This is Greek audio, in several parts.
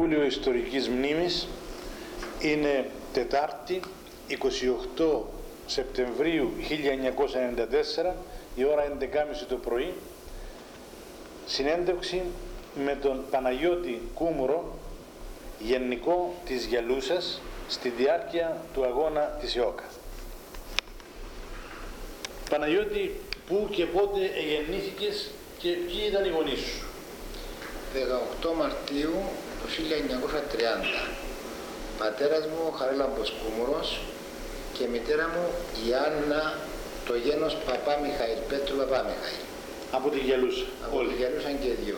Συμβούλιο Ιστορικής Μνήμης. Είναι Τετάρτη, 28 Σεπτεμβρίου 1994, η ώρα 11.30 το πρωί. Συνέντευξη με τον Παναγιώτη Κούμουρο, γενικό της Γιαλούσας, στη διάρκεια του αγώνα της ΕΟΚΑ. Παναγιώτη, πού και πότε γεννήθηκες και ποιοι ήταν οι γονείς σου? 18 Μαρτίου του 1930. Πατέρας μου Χαρίλαμπος Κούμουρος και μητέρα μου η Άννα, το γένος Παπά Μιχαήλ, Πέτρου Παπά Μιχαήλ. Από τη Γιαλούσα. Από τη Γιαλούσα και δύο.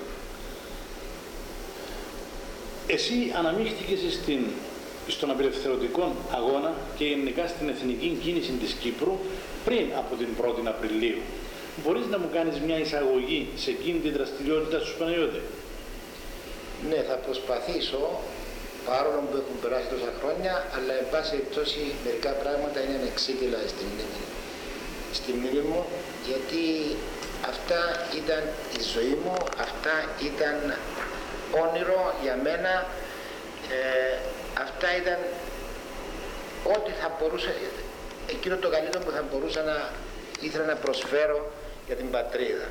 Εσύ αναμίχθηκες στον απελευθερωτικό αγώνα και γενικά στην εθνική κίνηση της Κύπρου πριν από την 1η Απριλίου. Μπορείς να μου κάνεις μια εισαγωγή σε εκείνη τη δραστηριότητα σου, Παναγιώτη? Ναι, θα προσπαθήσω, παρόλο που έχουν περάσει τόσα χρόνια, αλλά εν πάση περιπτώσει μερικά πράγματα είναι ανεξίτηλα στη μνήμη μου, γιατί αυτά ήταν η ζωή μου, αυτά ήταν όνειρο για μένα, αυτά ήταν ό,τι θα μπορούσα, εκείνο το καλύτερο που θα μπορούσα να ήθελα να προσφέρω για την πατρίδα.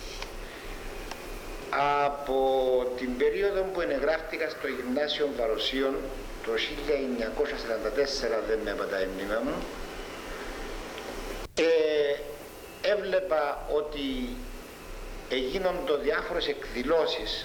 Από την περίοδο που εγγράφτηκα στο Γυμνάσιο Βαροσίων το 1944, δεν με απατάει η μνήμα μου, έβλεπα ότι έγινονται διάφορες εκδηλώσεις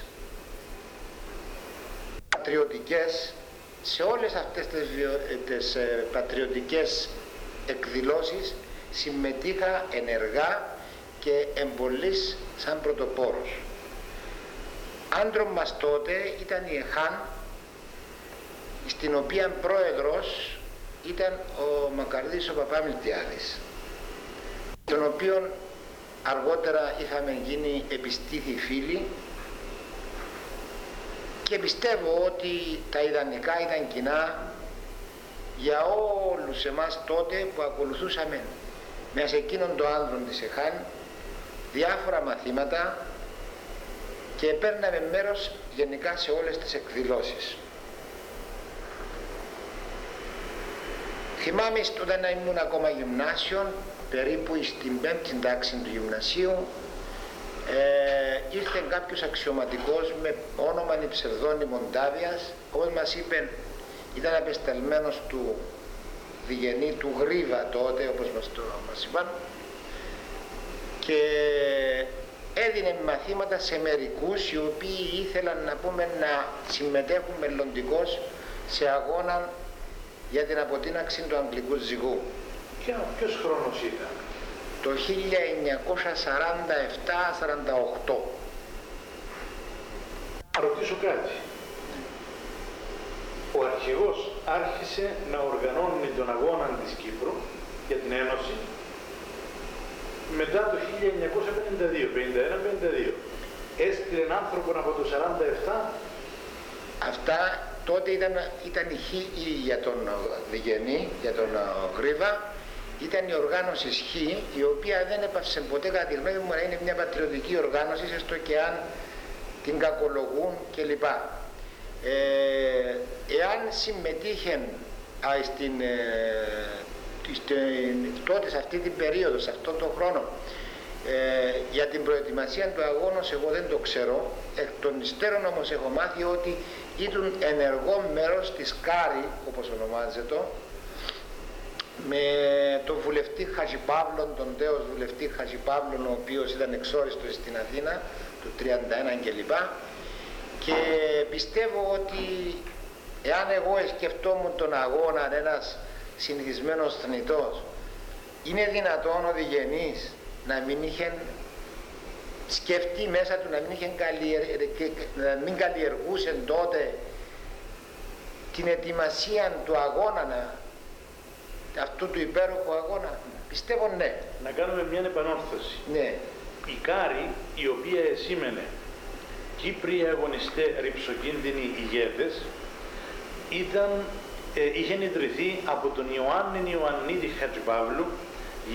πατριωτικές. Σε όλες αυτές τις πατριωτικές εκδηλώσεις συμμετείχα ενεργά και εμπολής σαν πρωτοπόρος. Άντρων μας τότε ήταν η ΕΧΑΝ, στην οποία πρόεδρος ήταν ο Μακαρδής ο Παπαμιλτιάδης, τον οποίον αργότερα είχαμε γίνει επιστήθη φίλοι, και πιστεύω ότι τα ιδανικά ήταν κοινά για όλους εμάς τότε που ακολουθούσαμε μέσα σε εκείνον το άνδρον της ΕΧΑΝ διάφορα μαθήματα και παίρναμε μέρος γενικά σε όλες τις εκδηλώσεις. Θυμάμαι όταν ήμουν ακόμα γυμνάσιο, περίπου στην 5η τάξη του γυμνασίου, ήρθε κάποιος αξιωματικός με όνομα ή ψευδόνυμο Ντάβιας, όπως μας είπε ήταν απεσταλμένος του διγενή του Γρίβα τότε, όπως μας είπαν, και έδινε μαθήματα σε μερικούς οι οποίοι ήθελαν να συμμετέχουν μελλοντικώς σε αγώνα για την αποτείναξη του Αγγλικού Ζυγού. Ποιος χρόνος ήταν? Το 1947-48. Θα ρωτήσω κάτι. Ο αρχηγός άρχισε να οργανώνει τον αγώνα της Κύπρου για την Ένωση μετά το 1952, 51-52. Έστειλε άνθρωπο από το 47. Αυτά τότε ήταν η Χ για τον Διγενή, για τον Γρίβα. Ήταν η οργάνωση Χ, η οποία δεν έπαυσε ποτέ κατά τη γνώμη μου να είναι μια πατριωτική οργάνωση, έστω και αν την κακολογούν κλπ. Εάν συμμετείχε τότε σε αυτή την περίοδο, σε αυτόν τον χρόνο, για την προετοιμασία του αγώνος, εγώ δεν το ξέρω. Εκ των υστέρων όμως έχω μάθει ότι ήταν ενεργό μέρος της ΚΑΡΗ, όπως ονομάζεται, με τον βουλευτή Χατζηπαύλων, τον τέος βουλευτή Χατζηπαύλων, ο οποίος ήταν εξόριστος στην Αθήνα του 1931 κλπ. Και πιστεύω ότι εάν εγώ σκεφτόμουν τον αγώνα ένας συνηθισμένος θνητός, είναι δυνατόν ο διγενής να μην είχε σκεφτεί μέσα του, να μην καλλιεργούσε τότε την ετοιμασία του αγώνα, αυτού του υπέροχου αγώνα? Πιστεύω ναι. Να κάνουμε μια επανόρθωση. Ναι. Η ΚΑΡΗ, η οποία σήμαινε Κύπριοι αγωνιστές ρυψοκίνδυνοι ηγέτες, είχε ιδρυθεί από τον Ιωαννίδη Χατζηπαύλου,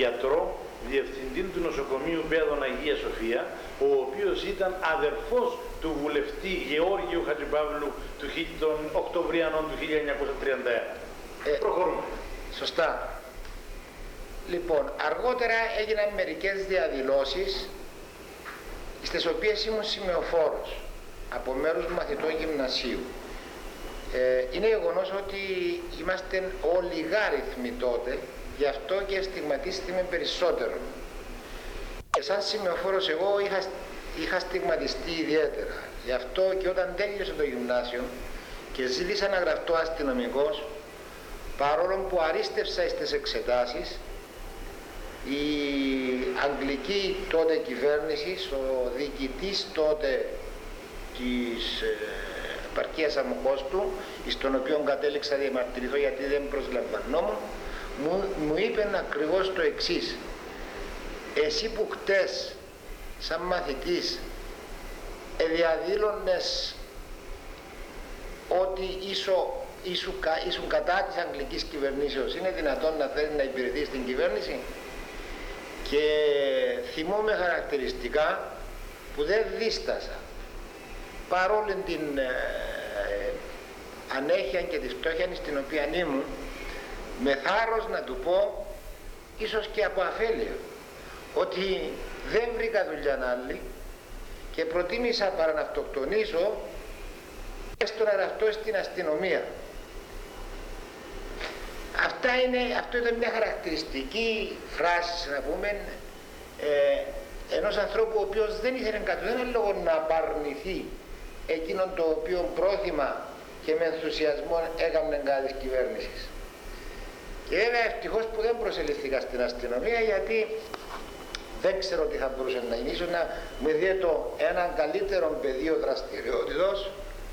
γιατρό, διευθυντή του νοσοκομείου Πέδων Αγία Σοφία, ο οποίος ήταν αδερφός του βουλευτή Γεώργιου Χατζηπαύλου των Οκτωβριανών του 1931. Προχωρούμε. Σωστά. Λοιπόν, αργότερα έγιναν μερικές διαδηλώσεις στις οποίες ήμουν σημεοφόρος από μέρους μαθητών γυμνασίου. Είναι γεγονός ότι είμαστε ολιγάριθμοι τότε, γι' αυτό και στιγματίστηκαμε περισσότερο. Και σαν σημεοφόρος εγώ είχα στιγματιστεί ιδιαίτερα. Γι' αυτό και όταν τέλειωσε το γυμνάσιο και ζήτησα να γραφτώ αστυνομικός, παρόλο που αρίστευσα στις εξετάσεις, η αγγλική τότε κυβέρνηση, ο διοικητής τότε της επαρχίας Αμοχώστου, στον οποίο κατέληξα να διαμαρτυρηθώ γιατί δεν προσλαμβανόμουν, μου είπε ακριβώς το εξής: εσύ που χτες σαν μαθητής διαδήλωνες ότι ήσουν κατά της αγγλικής κυβερνήσεως, είναι δυνατόν να θέλει να υπηρετήσει την κυβέρνηση? Και θυμόμαι χαρακτηριστικά που δεν δίστασα, παρόλη την ανέχεια και τη φτώχεια στην οποία ήμουν, με θάρρος να του πω, ίσως και από αφέλεια, ότι δεν βρήκα δουλειά άλλη και προτίμησα παρά να αυτοκτονήσω έστω να γραφτώ στην αστυνομία. Αυτό ήταν μια χαρακτηριστική φράση, να πούμε, ενός ανθρώπου ο οποίος δεν ήθελε κατ' έναν λόγο να απαρνηθεί εκείνον το οποίο πρόθυμα και με ενθουσιασμό έκανε κατά της κυβέρνησης. Και βέβαια ευτυχώς που δεν προσελήφθηκα στην αστυνομία, γιατί δεν ξέρω τι θα μπορούσε να γίνει, ίσως να με διέτω έναν καλύτερο πεδίο δραστηριότητος,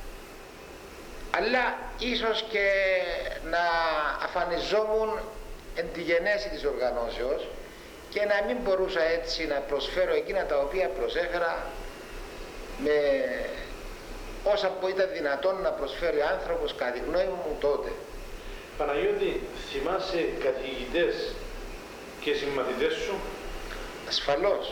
αλλά ίσως και να αφανιζόμουν εν τη γενέση της οργανώσεως και να μην μπορούσα έτσι να προσφέρω εκείνα τα οποία προσέφερα με όσα που ήταν δυνατόν να προσφέρει άνθρωπος κατά τη γνώμη μου τότε. Παναγιώτη, θυμάσαι καθηγητές και συμμαθητές σου? Ασφαλώς.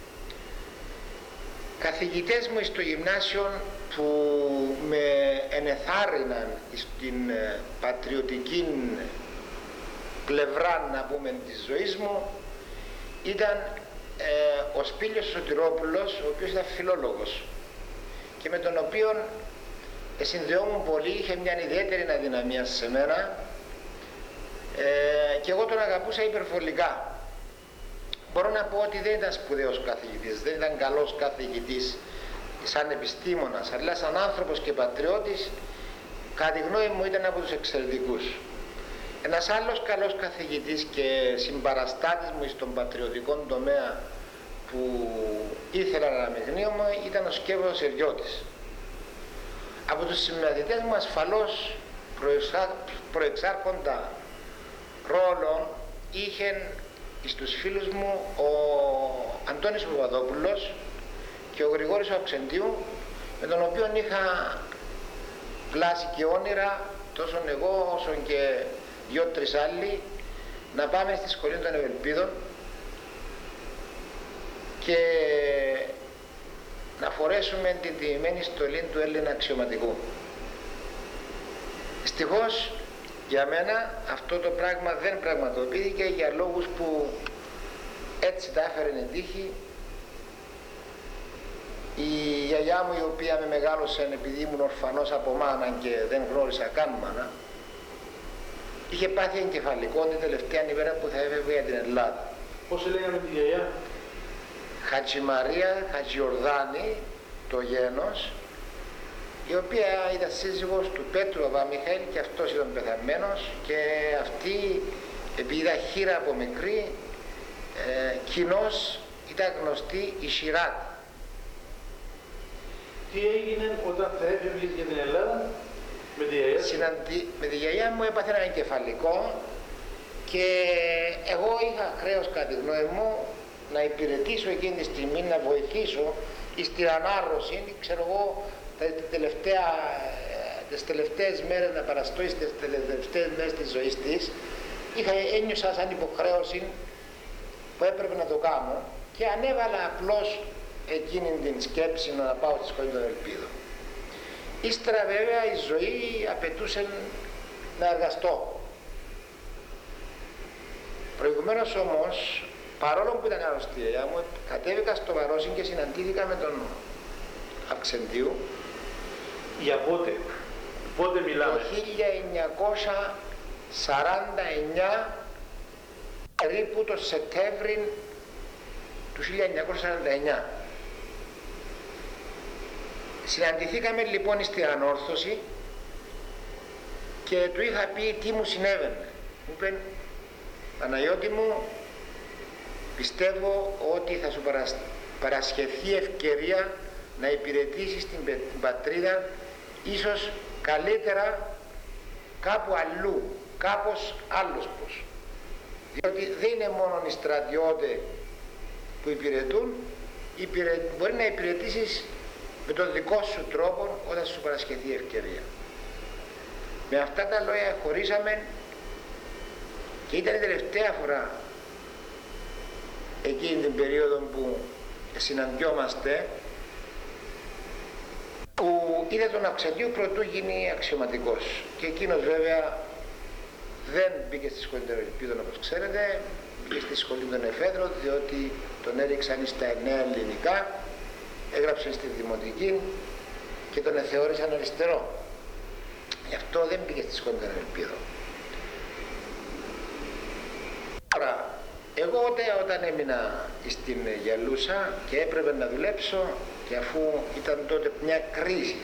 Καθηγητές μου στο γυμνάσιο που με ενεθάρρυναν στην πατριωτική πλευρά, να πούμε, της ζωής μου ήταν ο Σπήλιος Σωτηρόπουλος, ο οποίος ήταν φιλόλογος και με τον οποίο συνδεόμουν πολύ, είχε μια ιδιαίτερη αδυναμία σε μένα και εγώ τον αγαπούσα υπερβολικά. Μπορώ να πω ότι δεν ήταν σπουδαίος καθηγητής, δεν ήταν καλός καθηγητής σαν επιστήμονας, αλλά σαν άνθρωπος και πατριώτης, κατά τη γνώμη μου ήταν από τους εξαιρετικούς. Ένας άλλος καλός καθηγητής και συμπαραστάτης μου στον πατριωτικό τομέα που ήθελα να αναμειγνύομαι ήταν ο Σκεύος Εριώτης. Από τους συμμαθητές μου ασφαλώς προεξάρχοντα ρόλο είχε στους φίλους μου ο Αντώνης Παπαδόπουλος και ο Γρηγόρης ο Αυξεντίου, με τον οποίο είχα πλάσει και όνειρα, τόσο εγώ όσο και δυο-τρεις άλλοι, να πάμε στη Σχολή των Ευελπίδων και να φορέσουμε την τιμημένη στολή του Έλληνα αξιωματικού. Δυστυχώς για μένα αυτό το πράγμα δεν πραγματοποιήθηκε για λόγους που έτσι τα έφερε η τύχη. Η γιαγιά μου, η οποία με μεγάλωσε επειδή ήμουν ορφανός από μάνα και δεν γνώρισα καν μάνα, είχε πάθει εγκεφαλικό την τελευταία ημέρα που θα έφευγε για την Ελλάδα. Πώς λέγαμε τη γιαγιά? Χατζημαρία Χατζιορδάνη, το γένος, η οποία ήταν σύζυγος του Πέτρου Παπαμιχαήλ και αυτός ήταν πεθαμένος, και αυτή επειδή ήταν χείρα από μικρή, κοινώς ήταν γνωστή η Σιράτ. Τι έγινε όταν θα έφευγες για την Ελλάδα με τη γιαγιά? Με τη γιαγιά μου έπαθε ένα εγκεφαλικό και εγώ είχα χρέος κατά τη γνώμη μου να υπηρετήσω εκείνη τη στιγμή, να βοηθήσω στην ανάρρωση, ξέρω εγώ, τις τελευταίες μέρες να παραστώ στις τελευταίες μέρες της ζωής της. Ένιωσα σαν υποχρέωση που έπρεπε να το κάνω και ανέβαλα απλώς εκείνη την σκέψη να πάω στη σχολή των ελπίδων. Ύστερα βέβαια η ζωή απαιτούσε να εργαστώ. Προηγουμένως όμως, παρόλο που ήταν αρρωστία μου, κατέβηκα στο Βαρόσι και συναντήθηκα με τον Αυξεντίου. Για πότε μιλάμε? Το 1949, περίπου το Σεπτέμβρη του 1949. Συναντηθήκαμε λοιπόν στην ανόρθωση και του είχα πει τι μου συνέβαινε. Μου είπε, Παναγιώτη μου, πιστεύω ότι θα σου παρασχεθεί ευκαιρία να υπηρετήσεις την πατρίδα ίσως καλύτερα κάπου αλλού, κάπως άλλος πως. Διότι δεν είναι μόνο οι στρατιώτες που υπηρετούν, μπορεί να υπηρετήσεις με τον δικό σου τρόπο όταν σου παρασχεθεί ευκαιρία. Με αυτά τα λόγια χωρίσαμε και ήταν η τελευταία φορά εκείνη την περίοδο που συναντιόμαστε, που είδε τον Αυξεντίου προτού γίνει αξιωματικός. Και εκείνος βέβαια δεν μπήκε στη σχολή των ελπίδων όπως ξέρετε, μπήκε στη σχολή των εφέδρων, διότι τον έριξαν στα νέα ελληνικά, έγραψε στη δημοτική και τον θεώρησαν αριστερό. Γι' αυτό δεν μπήκε στη σχολή των ελπίδων. Τώρα, εγώ όταν έμεινα στην Γελούσα και έπρεπε να δουλέψω, και αφού ήταν τότε μια κρίση,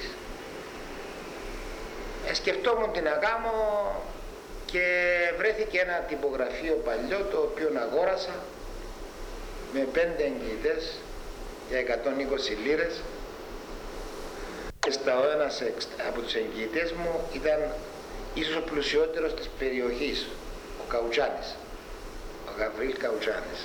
σκεφτόμουν τι να κάνω και βρέθηκε ένα τυπογραφείο παλιό το οποίο αγόρασα με 5 εγγυητές για 120 λίρες και ο ένας από τους εγγυητές μου ήταν ίσως ο πλουσιότερος της περιοχής, ο Καουτσάνης, ο Γαβρίλ Καουτσάνης.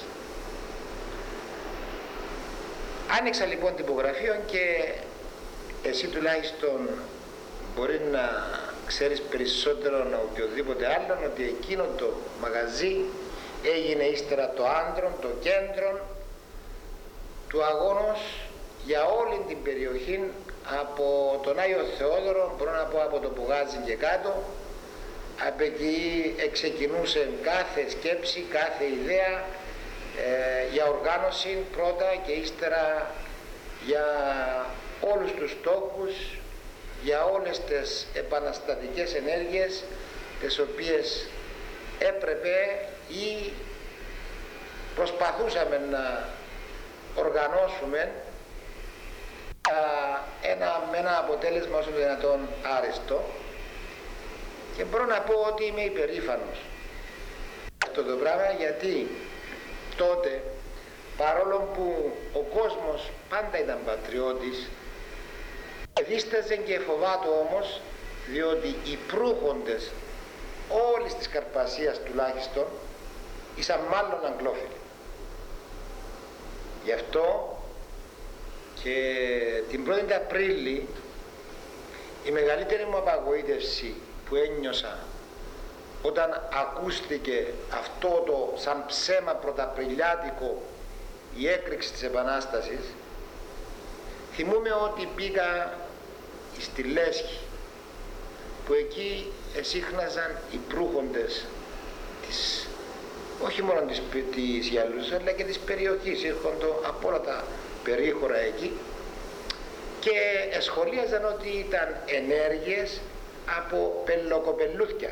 Άνοιξα λοιπόν τυπογραφείο και εσύ τουλάχιστον μπορεί να ξέρεις περισσότερο από οποιοδήποτε άλλον ότι εκείνο το μαγαζί έγινε ύστερα το άντρον, το κέντρο του αγώνος για όλη την περιοχή από τον Άγιο Θεόδωρο, μπορώ να πω από το Πουγάζι και κάτω. Από εκεί ξεκινούσε κάθε σκέψη, κάθε ιδέα για οργάνωση πρώτα και ύστερα για όλους τους στόχους, για όλες τις επαναστατικές ενέργειες τις οποίες έπρεπε ή προσπαθούσαμε να οργανώσουμε με ένα αποτέλεσμα όσο δυνατόν άριστο, και μπορώ να πω ότι είμαι υπερήφανος αυτό το πράγμα, γιατί τότε, παρόλο που ο κόσμος πάντα ήταν πατριώτης, δίσταζε και φοβάτο όμως, διότι οι προύχοντες όλης της Καρπασίας τουλάχιστον ήσαν μάλλον αγγλόφιλοι. Γι' αυτό και την 1η Απρίλη η μεγαλύτερη μου απαγοήτευση που ένιωσα όταν ακούστηκε αυτό το σαν ψέμα πρωταπριλιάτικο η έκρηξη της Επανάστασης, θυμούμαι ότι πήγα στη Λέσχη, που εκεί εσύχναζαν οι προύχοντες όχι μόνο της Γιαλούσας αλλά και της περιοχής, ήρχονται από όλα τα περίχωρα εκεί και εσχολίαζαν ότι ήταν ενέργειες από πελοκοπελούθια.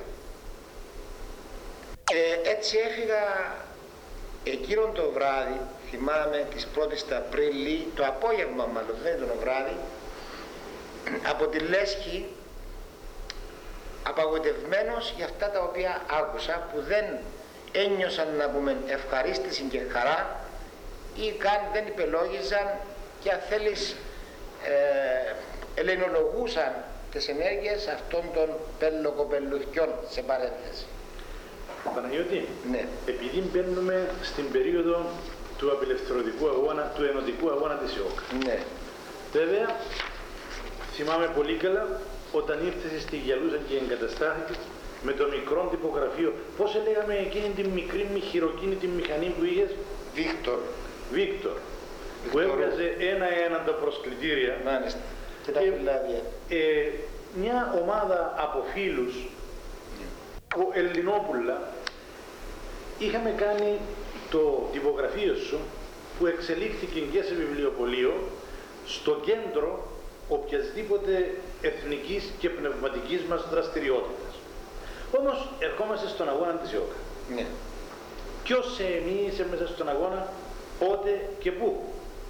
Έτσι έφυγα εκείνον το βράδυ, θυμάμαι, της 1ης Απρίλη, το απόγευμα μάλλον, δεν ήταν το βράδυ, από τη Λέσχη, απαγοητευμένος για αυτά τα οποία άκουσα, που δεν ένιωσαν να πούμε ευχαρίστηση και χαρά ή καν δεν υπελόγιζαν και αν θέλεις ελληνολογούσαν τις ενέργειες αυτών των πελοκοπελουθιών, σε παρένθεση. Παναγιώτη, ναι. Επειδή μπαίνουμε στην περίοδο του απελευθερωτικού αγώνα, του ενωτικού αγώνα της ΕΟΚ. Ναι. Βέβαια, θυμάμαι πολύ καλά όταν ήρθες στη Γιαλούσα και εγκαταστάθηκες με το μικρό τυπογραφείο. Πώς έλεγαμε εκείνη τη μικρή χειροκίνητη μηχανή που είχες? Βίκτορ. Βίκτορ. που έβγαζε ένα-ένα τα προσκλητήρια. Μάλιστα. Και τα φυλάδια. Μια ομάδα από φίλους, Ελληνόπουλα, είχαμε κάνει το τυπογραφείο σου που εξελίχθηκε και σε βιβλιοπωλείο στο κέντρο οποιασδήποτε εθνικής και πνευματικής μας δραστηριότητας. Όμως ερχόμαστε στον αγώνα της ΙΟΚΑ. Ναι. Ποιος σε εμείς μέσα στον αγώνα, πότε και πού?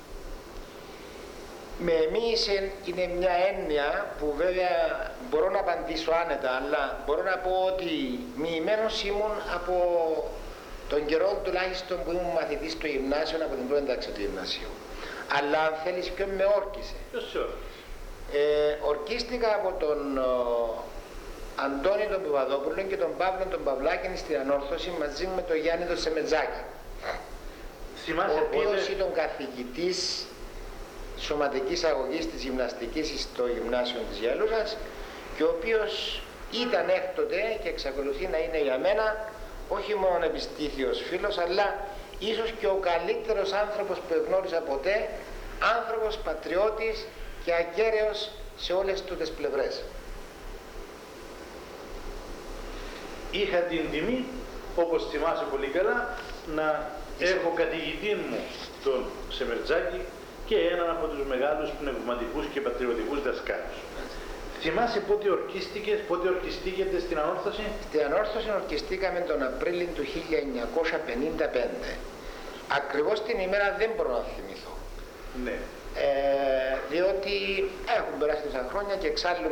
Με εμείς είναι μια έννοια που βέβαια μπορώ να απαντήσω άνετα, αλλά μπορώ να πω ότι μοιημένος ήμουν από τον καιρό τουλάχιστον που ήμουν μαθητής στο γυμνάσιο, από την πρώτη τάξη του γυμνασίου. Αλλά αν θέλεις ποιον με όρκισε. Ποιος σε όρκισε? Ορκίστηκα από τον Αντώνη τον Παπαδόπουλο και τον Παύλο τον Παυλάκη στην Ανόρθωση μαζί με τον Γιάννη τον Σεμετζάκη. Θυμάσαι ο οποίος ήταν καθηγητής σωματικής αγωγής της γυμναστικής στο γυμνάσιο της Γελούσας και ο οποίος ήταν έκτοτε και εξακολουθεί να είναι για μένα όχι μόνο επιστήθιος φίλος, αλλά ίσως και ο καλύτερος άνθρωπος που εγνώρισα ποτέ, άνθρωπος πατριώτης και ακέραιος σε όλες τις πλευρές. Είχα την τιμή, όπως θυμάσαι πολύ καλά, να έχω καθηγητή μου τον Σεμετζάκη και έναν από τους μεγάλους πνευματικούς και πατριωτικούς δασκάλους. Θυμάσαι πότε ορκιστήκετε στην Ανόρθωση? Στην Ανόρθωση ορκιστήκαμε τον Απρίλιο του 1955. Ακριβώς την ημέρα δεν μπορώ να θυμηθώ. Ναι. Διότι έχουν περάσει τόσα χρόνια και εξάλλου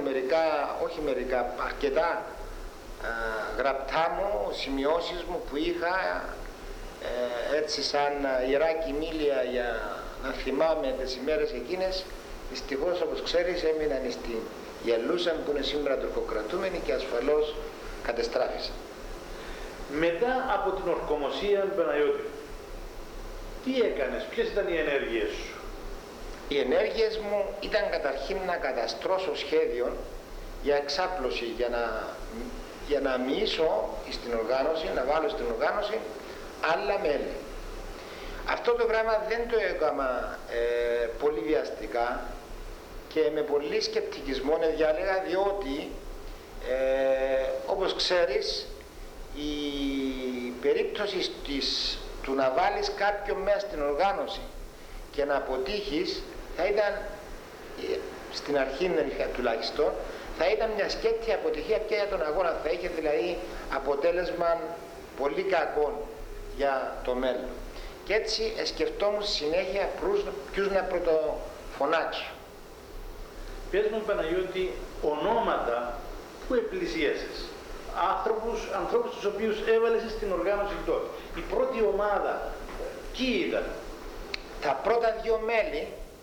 αρκετά γραπτά μου, σημειώσεις μου που είχα έτσι σαν ιερά κοιμήλια για να θυμάμαι τις ημέρες εκείνες, δυστυχώς όπως ξέρεις έμειναν στην Γελούσα που είναι σήμερα τουρκοκρατούμενοι και ασφαλώς κατεστράφησαν. Μετά από την ορκομοσία, Παναγιώτη, τι έκανες, ποιες ήταν οι ενέργειες σου? Οι ενέργειες μου ήταν καταρχήν να καταστρώσω σχέδιων για εξάπλωση, για να μοιήσω στην οργάνωση, να βάλω στην οργάνωση άλλα μέλη. Αυτό το πράγμα δεν το έκανα πολύ βιαστικά και με πολύ σκεπτικισμό διάλεγα, διότι όπως ξέρεις η περίπτωση του να βάλεις κάποιον μέσα στην οργάνωση και να αποτύχεις θα ήταν, στην αρχή τουλάχιστον, θα ήταν μια σκέτη αποτυχία πια για τον αγώνα, θα είχε δηλαδή αποτέλεσμα πολύ κακό για το μέλλον. Και έτσι σκεφτόμουν συνέχεια ποιους να πρωτοφωνάξω. Πες μου, Παναγιώτη, ονόματα που επλησίασες, ανθρώπους τους οποίους έβαλες στην οργάνωση τότε. Η πρώτη ομάδα, ποιοι ήταν? Τα πρώτα δύο μέλη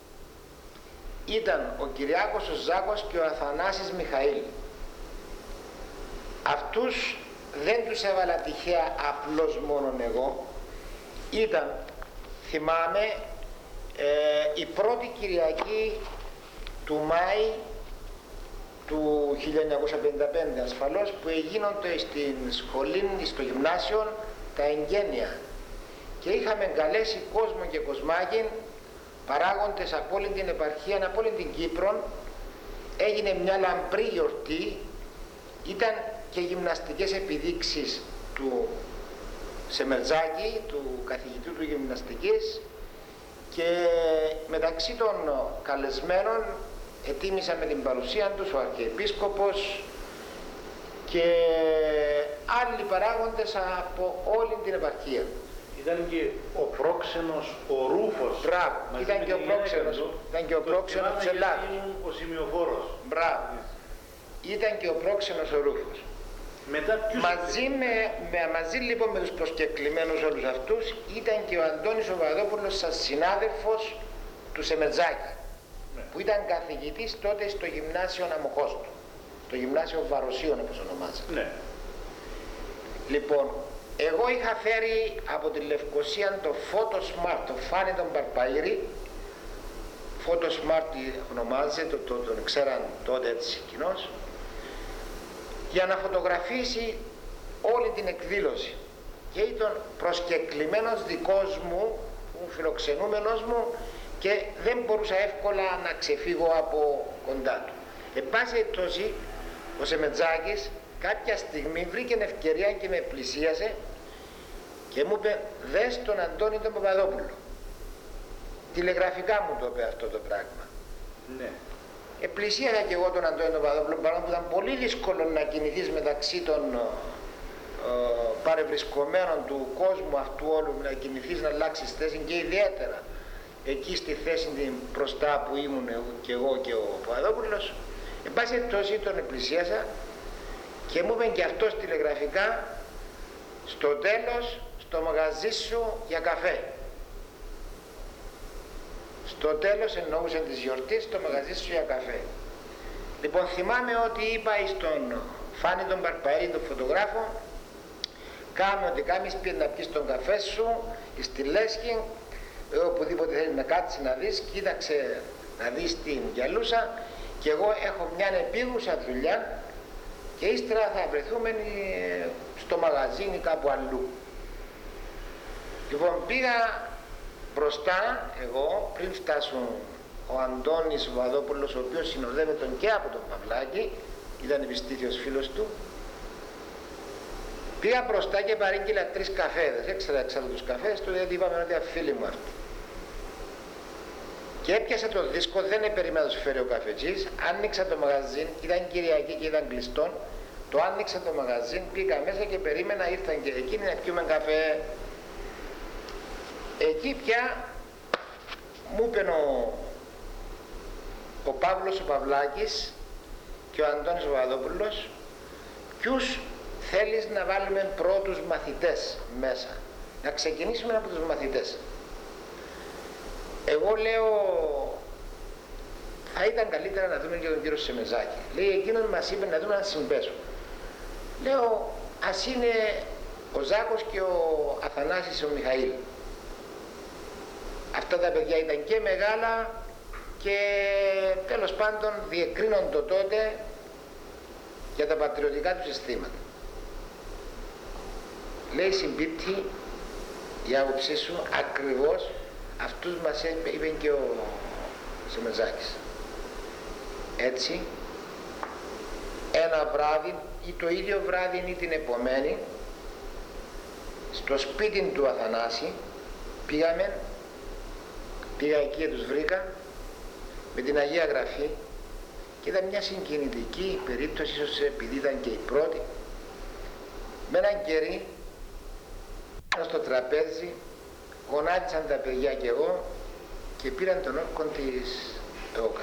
ήταν ο Κυριάκος ο Ζάκος και ο Αθανάσης Μιχαήλ. Αυτούς δεν τους έβαλα τυχαία απλώς μόνον εγώ. Ήταν, θυμάμαι, η πρώτη Κυριακή του Μάη του 1955 ασφαλώς, που έγινονται στην σχολή, στο γυμνάσιο, τα εγγένεια και είχαμε καλέσει κόσμο και κοσμάκι, παράγοντες από όλη την επαρχία, από όλη την Κύπρο. Έγινε μια λαμπρή γιορτή, ήταν και γυμναστικές επιδείξεις του Σεμετζάκη, του καθηγητού του γυμναστικής, και μεταξύ των καλεσμένων ετοίμησα με την παρουσία τους ο Αρχιεπίσκοπος και άλλοι παράγοντες από όλη την επαρχία. Ήταν και ο πρόξενος, ο Ρούφος. Μπράβο, ήταν και ο πρόξενος της Ελλάδας. Ο σημειοφόρος. Μπράβο. Ήταν και ο πρόξενος ο Ρούφος. Μαζί λοιπόν με τους προσκεκλημένους όλους αυτούς ήταν και ο Αντώνης ο Παπαδόπουλος, σαν συνάδελφος του Σεμετζάκη, που ήταν καθηγητής τότε στο γυμνάσιο Αμοχώστου, το γυμνάσιο Βαροσίων όπως ονομάζεται. Ναι. Λοιπόν, εγώ είχα φέρει από τη Λευκοσία το Photo Smart, το Φάνη τον Παρπαΐρη, Photo Smart ονομάζεται, τον ξέραν τότε έτσι κοινώς, για να φωτογραφίσει όλη την εκδήλωση. Και ήταν προσκεκλημένος δικός μου, φιλοξενούμενος μου, και δεν μπορούσα εύκολα να ξεφύγω από κοντά του. Εν πάση περιπτώσει, ο Σεμετζάκης κάποια στιγμή βρήκε ευκαιρία και με πλησίασε και μου είπε, δες τον Αντώνη τον Παπαδόπουλο. Τηλεγραφικά μου το είπε αυτό το πράγμα. Ναι. Πλησίασα και εγώ τον Αντώνη τον Παπαδόπουλο, παρόλο που ήταν πολύ δύσκολο να κινηθείς μεταξύ των παρευρισκομένων του κόσμου αυτού όλου, να κινηθείς, να αλλάξεις θέση, και ιδιαίτερα εκεί στη θέση την μπροστά που ήμουν και εγώ και ο Παπαδόπουλος. Εν πάση περιπτώσει τον πλησίασα και μου είπε και αυτός τηλεγραφικά, στο τέλος στο μαγαζί σου για καφέ. Στο τέλος εννοούσε της γιορτής, στο μαγαζί σου για καφέ. Λοιπόν, θυμάμαι ότι είπα στον Φάνη τον Παρπαέρη, τον φωτογράφο, κάμε ότι κάμεις, πήγαινε να πιεις τον καφέ σου στη Λέσχη, οπουδήποτε θέλει να κάτσει να δεις, κοίταξε να δεις την Γυαλούσα, και εγώ έχω μια επίγουσα δουλειά και ύστερα θα βρεθούμε στο μαγαζίνι κάπου αλλού. Λοιπόν, πήγα μπροστά εγώ, πριν φτάσουν ο Αντώνης Παπαδόπουλος, ο οποίος συνοδεύεται τον και από τον Παυλάκη, ήταν επιστήθιος φίλος του. Πήγα μπροστά και παρήγγειλα 3 καφέδες, έξερα τους καφέδες του, γιατί είπαμε ότι είναι φίλοι μου αυτοί. Και έπιασα το δίσκο, δεν περίμενα να τους φέρει ο καφετζής, άνοιξα το μαγαζίν, ήταν Κυριακή και ήταν κλειστόν, το άνοιξα το μαγαζίν, πήγα μέσα και περίμενα, ήρθαν και εκείνοι να πιούμε καφέ. Εκεί πια μου είπε ο Παύλος ο Παυλάκης και ο Αντώνης ο Παπαδόπουλος, ποιους θέλεις να βάλουμε πρώτους μαθητές μέσα, να ξεκινήσουμε από τους μαθητές. Εγώ λέω, θα ήταν καλύτερα να δούμε και τον κύριο Σεμεζάκη. Λέει, εκείνος μας είπε να δούμε να συμπέσουμε. Λέω, ας είναι ο Ζάκος και ο Αθανάσης ο Μιχαήλ. Αυτά τα παιδιά ήταν και μεγάλα και τέλος πάντων διεκρίνονται τότε για τα πατριωτικά τους αισθήματα. Λέει, συμπίπτει η άποψή σου ακριβώς, αυτούς μας είπε και ο Σεμεζάκης. Έτσι, ένα βράδυ ή το ίδιο βράδυ ή την επομένη, στο σπίτι του Αθανάση πήγα εκεί και τους βρήκα με την Αγία Γραφή και ήταν μια συγκινητική περίπτωση, ίσως επειδή ήταν και η πρώτη. Με έναν κερί στο τραπέζι γονάτισαν τα παιδιά και εγώ και πήραν τον όρκο της ΕΟΚΑ.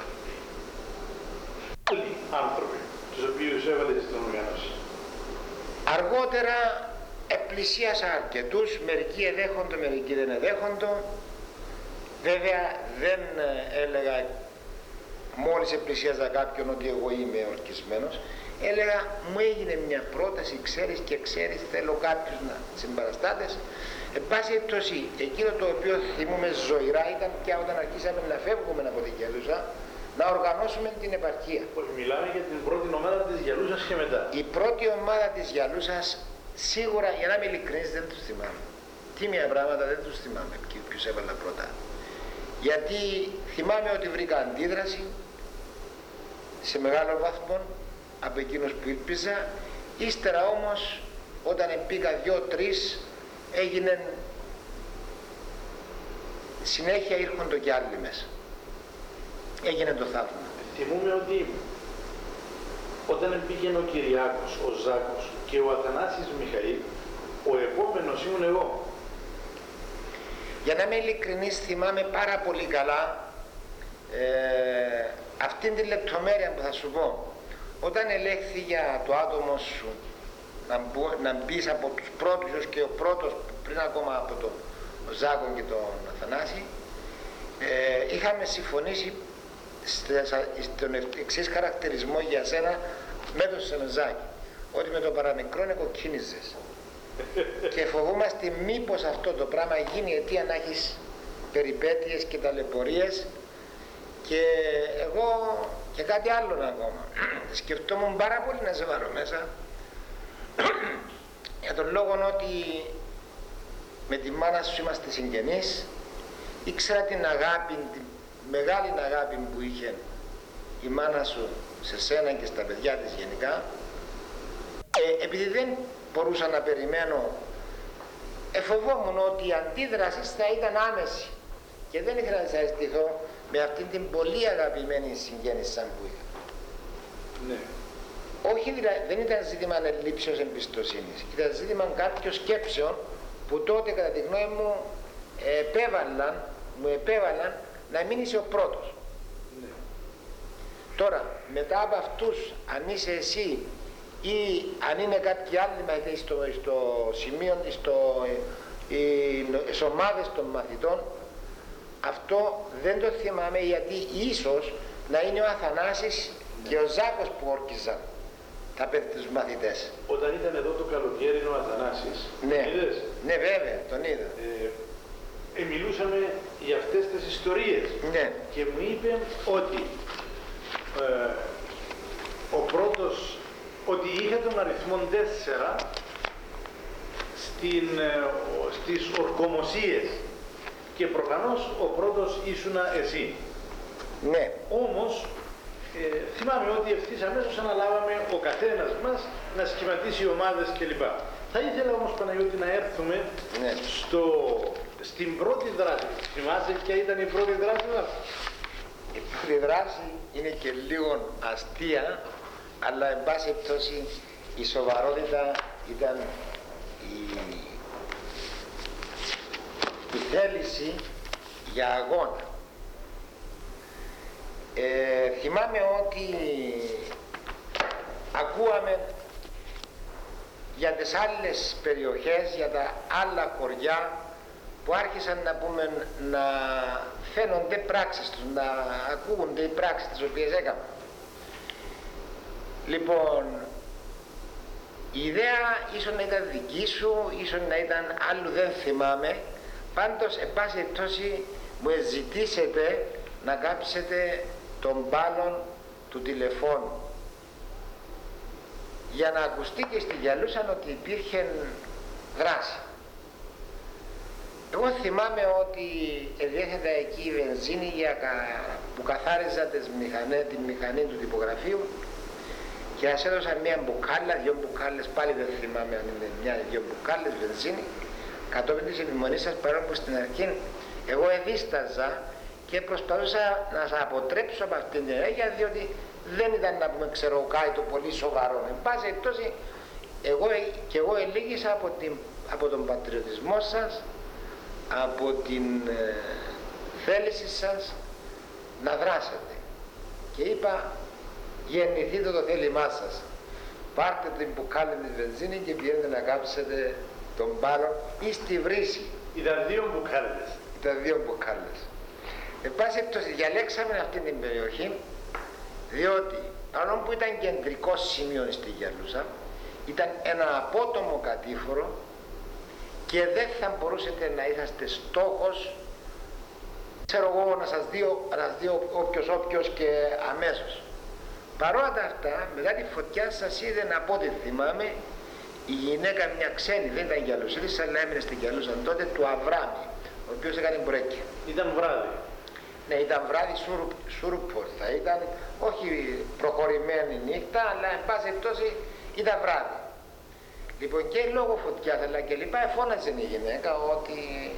Άλλοι άνθρωποι, τους οποίους έβαλες στην οργάνωση. Αργότερα επλησίασα αρκετούς, μερικοί εδέχοντο, μερικοί δεν εδέχοντο. Βέβαια δεν έλεγα μόλις επλησίαζα κάποιον ότι εγώ είμαι ορκισμένος. Έλεγα, μου έγινε μια πρόταση, ξέρεις και ξέρεις, θέλω κάποιους συμπαραστάτες. Εν πάση περιπτώσει, εκείνο το οποίο θυμούμε ζωηρά ήταν πια όταν αρχίσαμε να φεύγουμε από την Γυαλούσα, να οργανώσουμε την επαρχία. Πώς μιλάμε για την πρώτη ομάδα της Γυαλούσας και μετά. Η πρώτη ομάδα της Γυαλούσας, σίγουρα, για να είμαι ειλικρινής, δεν τους θυμάμαι. Τίμια πράγματα δεν τους θυμάμαι ποιους έβαλα πρώτα. Γιατί θυμάμαι ότι βρήκα αντίδραση σε μεγάλο βαθμό από εκείνους που ήλπιζα. Ύστερα όμως, όταν πήγα 2-3, έγινε συνέχεια, ήρχονται και άλλοι μέσα. Έγινε το θαύμα. Θυμούμε ότι όταν πήγαινε ο Κυριάκος, ο Ζάκος και ο Αθανάσης Μιχαήλ, ο επόμενος ήμουν εγώ. Για να είμαι ειλικρινής, θυμάμαι πάρα πολύ καλά αυτήν την λεπτομέρεια που θα σου πω. Όταν ελέγχθη για το άτομο σου να μπεις από τους πρώτους και ο πρώτος πριν ακόμα από τον Ζάκο και τον Αθανάση, είχαμε συμφωνήσει στον εξής χαρακτηρισμό για σένα με τον Σεμεζάκη, ότι με το παραμικρόν εκοκκίνιζες και φοβούμαστε μήπως αυτό το πράγμα γίνει αιτία να έχεις περιπέτειες και ταλαιπωρίες. Και εγώ και κάτι άλλο ακόμα σκεφτόμουν πάρα πολύ να σε βάλω μέσα για τον λόγο ότι με τη μάνα σου είμαστε συγγενείς ήξερα την αγάπη, την μεγάλη αγάπη που είχε η μάνα σου σε σένα και στα παιδιά της γενικά, επειδή δεν μπορούσα να περιμένω, φοβόμουν ότι η αντίδραση θα ήταν άμεση και δεν ήθελα να ζεστηθώ με αυτήν την πολύ αγαπημένη συγγένισσα που είχα. Ναι. Όχι, δεν ήταν ζήτημα ελλείψεως εμπιστοσύνης, ήταν ζήτημα κάποιων σκέψεων που τότε κατά τη γνώμη μου μου επέβαλαν να μην είσαι ο πρώτος. Ναι. Τώρα, μετά από αυτούς, αν είσαι εσύ ή αν είναι κάποιοι άλλοι μαθητές στο σημείο, στις ομάδες των μαθητών, αυτό δεν το θυμάμαι, γιατί ίσως να είναι ο Αθανάσης και ο Ζάκος που όρκιζαν τους μαθητές. Όταν ήταν εδώ το καλοκαίρι ο Αθανάσης, Ναι, είδες? ναι, βέβαια, τον είδα. Μιλούσαμε για αυτές τις ιστορίες, Ναι. και μου είπε ότι ο πρώτος, ότι είχε τον αριθμό 4 στις ορκομοσίες και προφανώς ο πρώτος ήσουνα εσύ. Ναι. Όμως θυμάμαι ότι ευθύς αμέσως αναλάβαμε ο καθένας μας να σχηματίσει ομάδες κλπ. Θα ήθελα όμως, Παναγιώτη, να έρθουμε Ναι. στην πρώτη δράση. Θυμάσαι ποια ήταν η πρώτη δράση μας? Η πρώτη δράση είναι και λίγο αστεία, αλλά εν πάση πτώση η σοβαρότητα ήταν η θέληση για αγώνα. Θυμάμαι ότι ακούαμε για τις άλλες περιοχές, για τα άλλα χωριά που άρχισαν να φαίνονται πράξεις τους, να ακούγονται οι πράξεις τις οποίες έκαναν. Λοιπόν, η ιδέα ίσως να ήταν δική σου, ίσως να ήταν άλλου, δεν θυμάμαι. Πάντως, εν πάση περιπτώσει, μου ζητήσετε να κάψετε τον πάλον του τηλεφώνου για να ακουστεί και στη Γιαλούσαν ότι υπήρχε δράση. Εγώ θυμάμαι ότι διέθετα εκεί η βενζίνη που καθάριζα την μηχανή του τυπογραφείου και ας έδωσα μία μπουκάλα, 2 μπουκάλες, πάλι δεν θυμάμαι αν είναι 1-2 μπουκάλες βενζίνη, κατόπιν της επιμονής σας, παρόλο που στην αρχή εγώ εδίσταζα και προσπαθούσα να σας αποτρέψω από αυτήν την ενέργεια, διότι δεν ήταν να πούμε ξέρω κάτι το πολύ σοβαρό. Εν πάση περιπτώσει, εγώ ελήγησα από τον πατριωτισμό σας, από την θέληση σας να δράσετε, και είπα γεννηθείτε το θέλημά σας, πάρτε την μπουκάλη της βενζίνη και πηγαίνετε να κάψετε τον πάλο ή στη βρύση. Ήταν 2 μπουκάλες. Ήταν 2 μπουκάλες. Εν πάση περιπτώσει, διαλέξαμε αυτή την περιοχή διότι παρόλο που ήταν κεντρικό σημείο στη Γιαλούσα, ήταν ένα απότομο κατήφορο και δεν θα μπορούσατε να είσαστε στόχος, ξέρω εγώ, να σας δει όποιος και αμέσως. Παρόλα αυτά, μετά τη φωτιά σας είδε, από ό,τι θυμάμαι, η γυναίκα μια ξένη, δεν ήταν Γιαλουσίτης, αλλά έμεινε στην Γιαλούσα τότε, του Αβράμι, ο οποίος έκανε μπουρέκια. Ήταν βράδυ. Ναι, ήταν βράδυ σούρπο, θα ήταν, όχι προχωρημένη νύχτα, αλλά εν πάση περιπτώσει ήταν βράδυ. Λοιπόν, και λόγω φωτιάς αλλά και λοιπά, φώναζε η γυναίκα ότι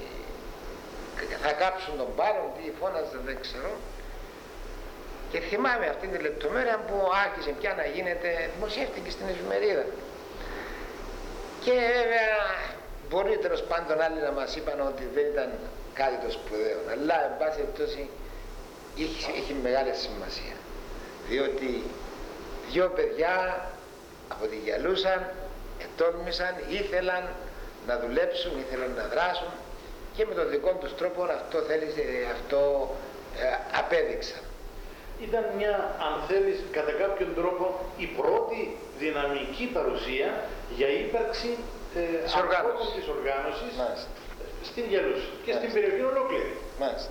θα κάψουν τον πάλον, τι φώναζε δεν ξέρω. Και θυμάμαι αυτήν την λεπτομέρεια που άρχισε πια να γίνεται, δημοσιεύτηκε στην εφημερίδα. Και βέβαια μπορεί τέλος πάντων άλλοι να μας είπαν ότι δεν ήταν κάτι το σπουδαίο, αλλά εν πάση περιπτώσει έχει μεγάλη σημασία, διότι 2 παιδιά από τη Γιαλούσα ετόλμησαν, ήθελαν να δουλέψουν, ήθελαν να δράσουν και με τον δικό τους τρόπο αυτό απέδειξαν. Ήταν μια, αν θέλεις, κατά κάποιον τρόπο η πρώτη δυναμική παρουσία για ύπαρξη της οργάνωσης στην Γιαλούσα και στην περιοχή ολόκληρη. Μάλιστα.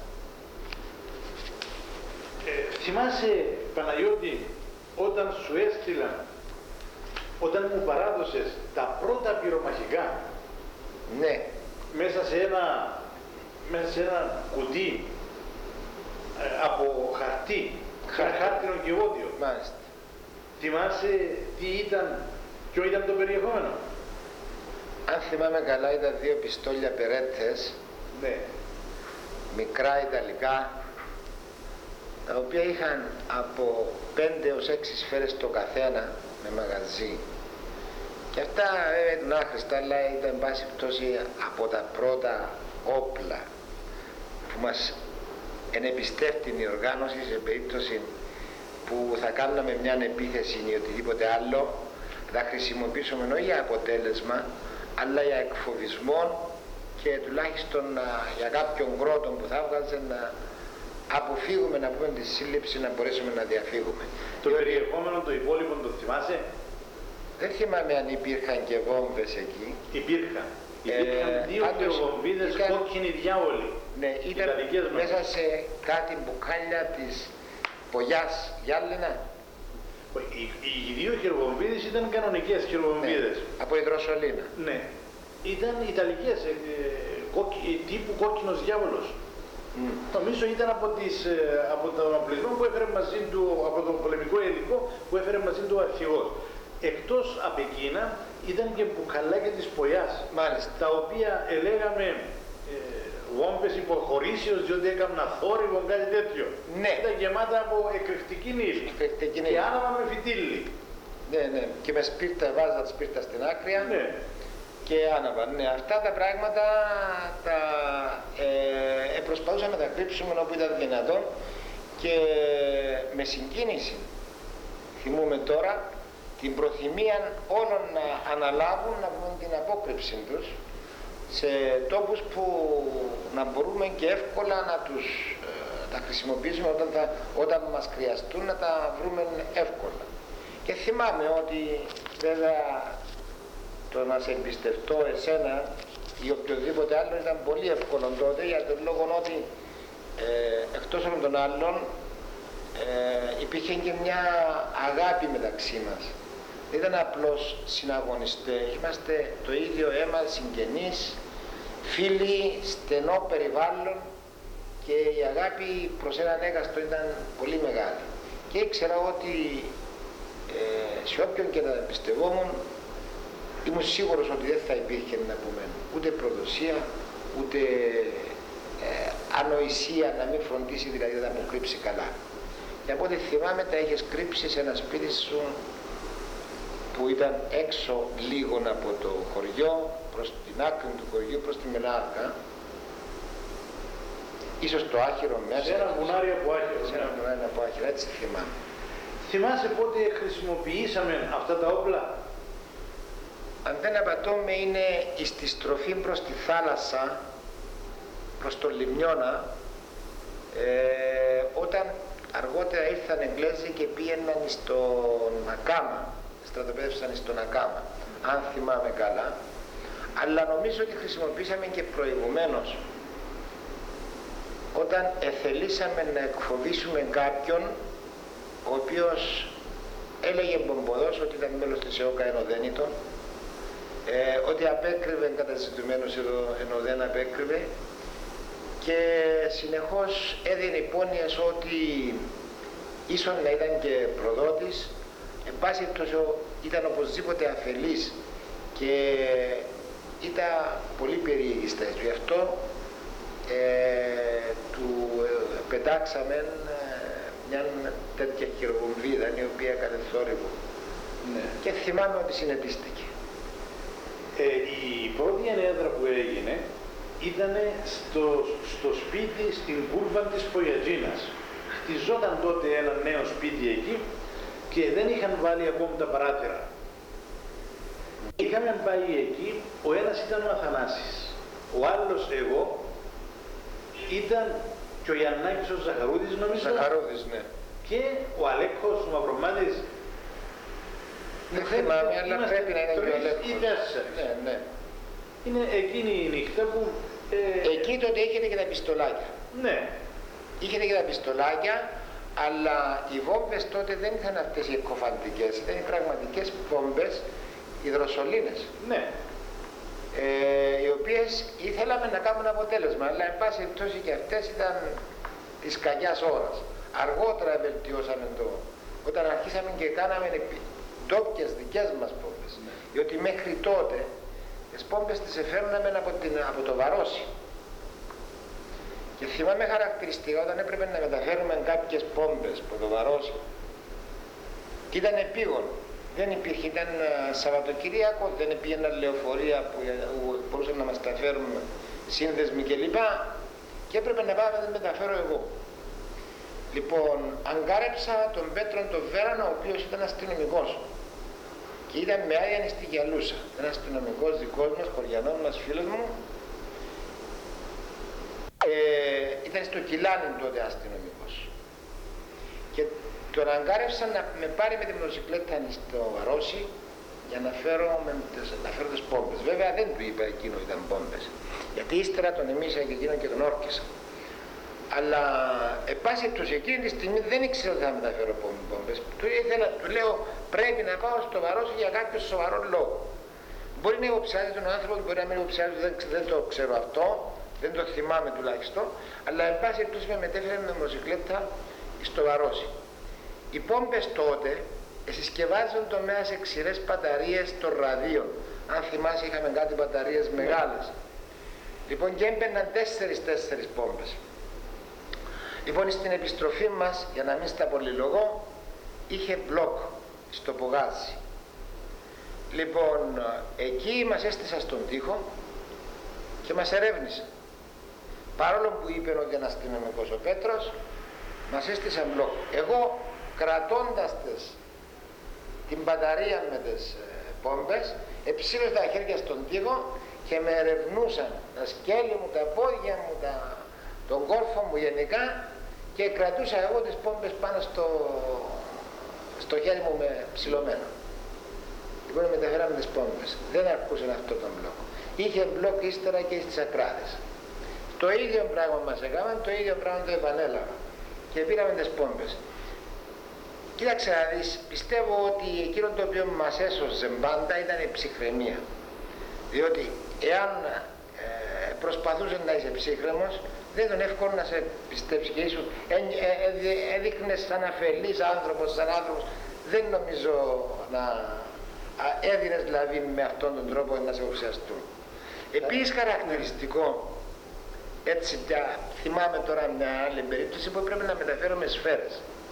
Θυμάσαι, Παναγιώτη, όταν σου έστειλαν, όταν μου παράδωσες τα πρώτα πυρομαχικά, ναι, μέσα σε ένα μέσα σε ένα κουτί από χαρτί, χάρτινο κυβότιο. Μάλιστα. Θυμάσαι τι ήταν, ποιο ήταν το περιεχόμενο? Αν θυμάμαι καλά, ήταν 2 πιστόλια περέτες, Ναι. μικρά ιταλικά, τα οποία είχαν από 5 έως 6 σφαίρες το καθένα με μαγαζί. Και αυτά ήταν άχρηστα, αλλά ήταν εν πάση πτώση από τα πρώτα όπλα που μας ενεπιστεύτην η οργάνωση σε περίπτωση που θα κάναμε μια επίθεση ή οτιδήποτε άλλο, θα χρησιμοποιήσουμε όχι για αποτέλεσμα, αλλά για εκφοβισμό και τουλάχιστον για κάποιον κρότο που θα έβγαζε να αποφύγουμε, να πούμε, τη σύλληψη, να μπορέσουμε να διαφύγουμε. Το περιεχόμενο, το υπόλοιπο, το θυμάσαι? Δεν θυμάμαι αν υπήρχαν και βόμβες εκεί. Υπήρχαν. Υπήρχαν 2 βομβίδες κόκκινοι διάολοι. Ναι, ήταν μέσα σε κάτι μπουκάλια της Πογιάς γυάλινα. Οι 2 χειροβομβίδες ήταν κανονικές χειροβομβίδες. Ναι, από υδροσολίνα. Ναι. Ήταν ιταλικές, τύπου κόκκινος διάβολος. Νομίζω ήταν από τον οπλισμό που έφερε μαζί του, από το πολεμικό υλικό που έφερε μαζί του ο αρχηγός. Εκτός από εκείνα ήταν και μπουκαλάκια της Πογιάς, Μάλιστα. τα οποία ελέγαμε βόμβες υποχωρήσεως, διότι έκαναν θόρυβο, κάτι τέτοιο. Ναι. Ήταν γεμάτα από εκρηκτική ύλη και άναμα με φυτίλι. Ναι, ναι. Και με σπίρτα, βάζα τη σπίρτα στην άκρη. Ναι. Και άναβα. Ναι, αυτά τα πράγματα τα προσπαθούσαμε να τα κρύψουμε όπου ήταν δυνατόν και με συγκίνηση θυμούμε τώρα την προθυμία όλων να αναλάβουν, να πούμε, την απόκρυψη τους σε τόπους που να μπορούμε και εύκολα να τους τα χρησιμοποιήσουμε όταν μας χρειαστούν, να τα βρούμε εύκολα. Και θυμάμαι ότι βέβαια το να σε εμπιστευτώ εσένα ή οποιοδήποτε άλλο ήταν πολύ εύκολο τότε, για τον λόγο ότι εκτός από τον άλλον υπήρχε και μια αγάπη μεταξύ μας. Δεν ήταν απλώς συναγωνιστές, είμαστε το ίδιο αίμα, συγγενείς, φίλοι, στενό περιβάλλον και η αγάπη προς έναν έκαστο ήταν πολύ μεγάλη. Και ήξερα ότι σε όποιον και να εμπιστευόμουν, ήμουν σίγουρος ότι δεν θα υπήρχε, να πούμε, ούτε προδοσία, ούτε ανοησία να μην φροντίσει, δηλαδή να μου κρύψει καλά. Και από ό,τι θυμάμαι τα είχες κρύψει σε ένα σπίτι σου που ήταν έξω λίγο από το χωριό, προς την άκρη του χωριού, προς τη Μελάρκα, ίσως το Άχυρο μέσα. Σε ένα βουνάρι από Άχυρο. Σε ένα βουνάρι από Άχυρο, έτσι θυμάμαι. Θυμάσαι πότε χρησιμοποιήσαμε αυτά τα όπλα? Αν δεν απατώμε, είναι στη στροφή προς τη θάλασσα, προς το Λιμνιώνα, όταν αργότερα ήρθαν Εγγλέζοι και πήγαιναν στον Ακάμα, στρατοπέδευσαν στον Ακάμα, αν θυμάμαι καλά, αλλά νομίζω ότι χρησιμοποίησαμε και προηγουμένως, όταν εθελήσαμε να εκφοβήσουμε κάποιον ο οποίος έλεγε μπομποδός ότι ήταν μέλος της ΕΟΚΑ ενώ δεν ήταν, ότι απέκρυβε καταζητουμένος ενώ δεν απέκρυβε, και συνεχώς έδινε υπόνοιες ότι ίσον να ήταν και προδότης, εν πάση τόσο ήταν οπωσδήποτε αφελής και ήταν πολύ περίεργη στάση. Γι' αυτό του πετάξαμε μια τέτοια χειροβομβίδα η οποία έκανε θόρυβο. Ναι. Και θυμάμαι ότι συνετίστηκε. Η πρώτη ενέδρα που έγινε ήταν στο σπίτι στην κούρβα της Πογιατζίνας. Χτιζόταν τότε ένα νέο σπίτι εκεί και δεν είχαν βάλει ακόμη τα παράθυρα. Είχαμε πάει εκεί, ο ένας ήταν ο Αθανάσης, ο άλλος εγώ, ήταν και ο Γιαννάκης ο Ζαχαρούδης, νομίζω. Ζαχαρούδης, ναι. Και ο Αλέκος ο Μαυρομάτης. Δεν θυμάμαι, αλλά πρέπει να είναι και ο Αλέκος. Ή 4. Ναι, ναι. Είναι εκείνη η νύχτα που... Εκεί τότε είχετε και τα πιστολάκια. Ναι. Είχετε και τα πιστολάκια, αλλά οι βόμβες τότε δεν ήταν αυτές οι εκκοφαντικές, ήταν οι πραγματικές βόμβες υδροσολίνες. Ναι. Οι οποίες εμείς ήθελαμε να κάνουμε αποτέλεσμα, αλλά εν πάση περιπτώσει και αυτές ήταν της κακιάς ώρας. Αργότερα βελτιώσαμε το, όταν αρχίσαμε και κάναμε ντόπιες δικές μας πόμπες. Διότι μέχρι τότε τις πόμπες τις εφέρναμε από το Βαρόσι. Και θυμάμαι χαρακτηριστικά όταν έπρεπε να μεταφέρουμε κάποιες πόμπες από το Βαρόσι. Και ήταν επίγον. Δεν υπήρχε, ήταν Σαββατοκυριακό, δεν πήγαιναν λεωφορεία που μπορούσαν να μας τα φέρουν σύνδεσμοι κλπ. Και έπρεπε να πάμε να τα μεταφέρω εγώ. Λοιπόν, αγκάρεψα τον Πέτρον τον Βέρανο, ο οποίος ήταν αστυνομικός. Και ήταν με άδεια στη Γυαλούσα. Ένας αστυνομικός δικός μας, χωριανός μας, φίλος μου. Ήταν στο Κιλάνιν τότε αστυνομικός. Και τον αγκάρεψα να με πάρει με τη μοτοσυκλέτα στο Βαρόσι για να φέρω τις πόμπες. Βέβαια δεν του είπα εκείνο ήταν πόμπες, γιατί ύστερα τον εμίσα και εκείνο και τον όρκησα. Αλλά επάσει τους εκείνη τη στιγμή δεν ήξερα ότι θα μεταφέρω πόμπες. Του λέω πρέπει να πάω στο Βαρόσι για κάποιο σοβαρό λόγο. Μπορεί να υποψιάζει τον άνθρωπο, μπορεί να μην υποψιάζει, δεν το ξέρω αυτό, δεν το θυμάμαι τουλάχιστον, αλλά εν πάση περιπτώσει με μετέφερε με μοτοσυκλέτα στο Βαρόσι. Οι πόμπες τότε συσκευάζονταν μέσα σε ξηρές μπαταρίες των ραδίων. Αν θυμάσαι είχαμε κάτι μπαταρίες μεγάλες. Λοιπόν και έμπαιναν 4 πόμπες. Λοιπόν στην επιστροφή μας, για να μην στα πολυλογώ, είχε μπλοκ στο Πογάζι. Λοιπόν εκεί μας έστησα στον τοίχο και μας ερεύνησε. Παρόλο που είπε ότι είναι αστυνομικός ο Πέτρος, μας έστησαν μπλοκ. Εγώ κρατώντας την μπαταρία με τις πόμπες, εψήλωσα τα χέρια στον τοίχο και με ερευνούσαν τα σκέλη μου, τα πόδια μου, τον κόρφο μου γενικά, και κρατούσα εγώ τις πόμπες πάνω στο χέρι μου με ψηλωμένο. Λοιπόν μεταφέραμε τις πόμπες. Δεν ακούσαν αυτό τον μπλοκ. Είχε μπλοκ ύστερα και στις Ακράδες. Το ίδιο πράγμα μας έκαναν, το ίδιο πράγμα το επανέλαβα. Και πήραμε τις πόμπες. Κοίταξε να δεις, πιστεύω ότι εκείνο το οποίο μας έσωσε πάντα ήταν η ψυχραιμία. Διότι εάν προσπαθούσε να είσαι ψύχρεμος, δεν ήταν εύκολο να σε πιστέψει και ίσως έδειχνες σαν αφελής άνθρωπος, δεν νομίζω να έδινες δηλαδή με αυτόν τον τρόπο να σε οξιαστούν. Επίσης χαρακτηριστικό, έτσι θυμάμαι τώρα μια άλλη περίπτωση που πρέπει να μεταφέρουμε σφαίρες.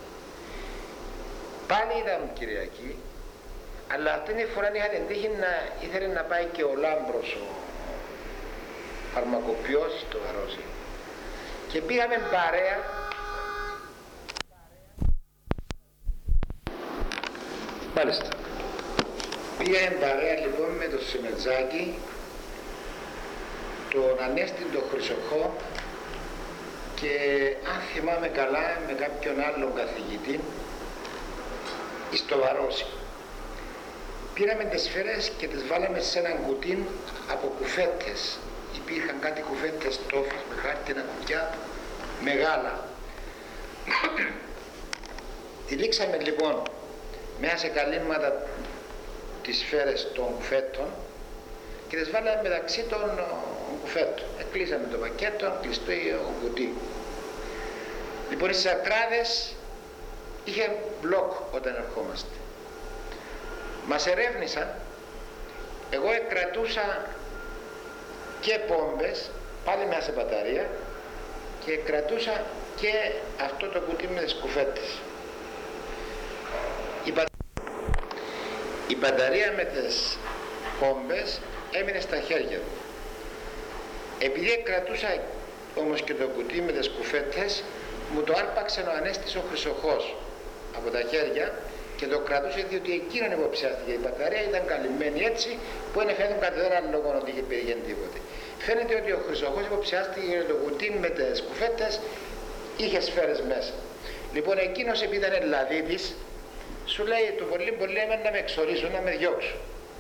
Πάλι ήταν Κυριακή, αλλά αυτήν τη φορά είχα την τύχη να ήθελε να πάει και ο Λάμπρος, ο φαρμακοποιός στο Βαρόσι. Και πήγαμε παρέα. Μάλιστα. Πήγαμε παρέα λοιπόν με το Σιμετζάκη, τον Ανέστη τον Χρυσοχό και αν θυμάμαι καλά με κάποιον άλλον καθηγητή στο Βαρόσι. Πήραμε τις σφαίρες και τις βάλαμε σε έναν κουτί από κουφέτες. Υπήρχαν κάτι κουφέτες τόφες με χάρτινα κουτιά μεγάλα. Τυλίξαμε λοιπόν μέσα σε καλύμματα τις σφαίρες των κουφέτων και τις βάλαμε μεταξύ των κουφέτων. Κλείσαμε το πακέτο, κλειστό κουτί. Λοιπόν στις Ακράδες είχε μπλοκ όταν ερχόμαστε. Μας ερεύνησαν, εγώ κρατούσα και πόμπες, πάλι μέσα σε μπαταρία, και κρατούσα και αυτό το κουτί με τις κουφέτες. Η μπαταρία με τις πόμπες έμεινε στα χέρια μου. Επειδή κρατούσα όμως και το κουτί με τις κουφέτες, μου το άρπαξε ο Ανέστης ο Χρυσοχός από τα χέρια και το κρατούσε, διότι εκείνον υποψιάστηκε. Η μπαταρία ήταν καλυμμένη έτσι που δεν φαίνεται κατά δεν άλλο λόγο ότι είχε πετύχει τίποτε. Φαίνεται ότι ο Χρυσοχός υποψιάστηκε για το κουτί με τις κουφέτες, είχε σφαίρες μέσα. Λοιπόν εκείνος επειδή ήταν Ελλαδίτης, σου λέει το πολύ να με εξορίσουν, να με διώξουν.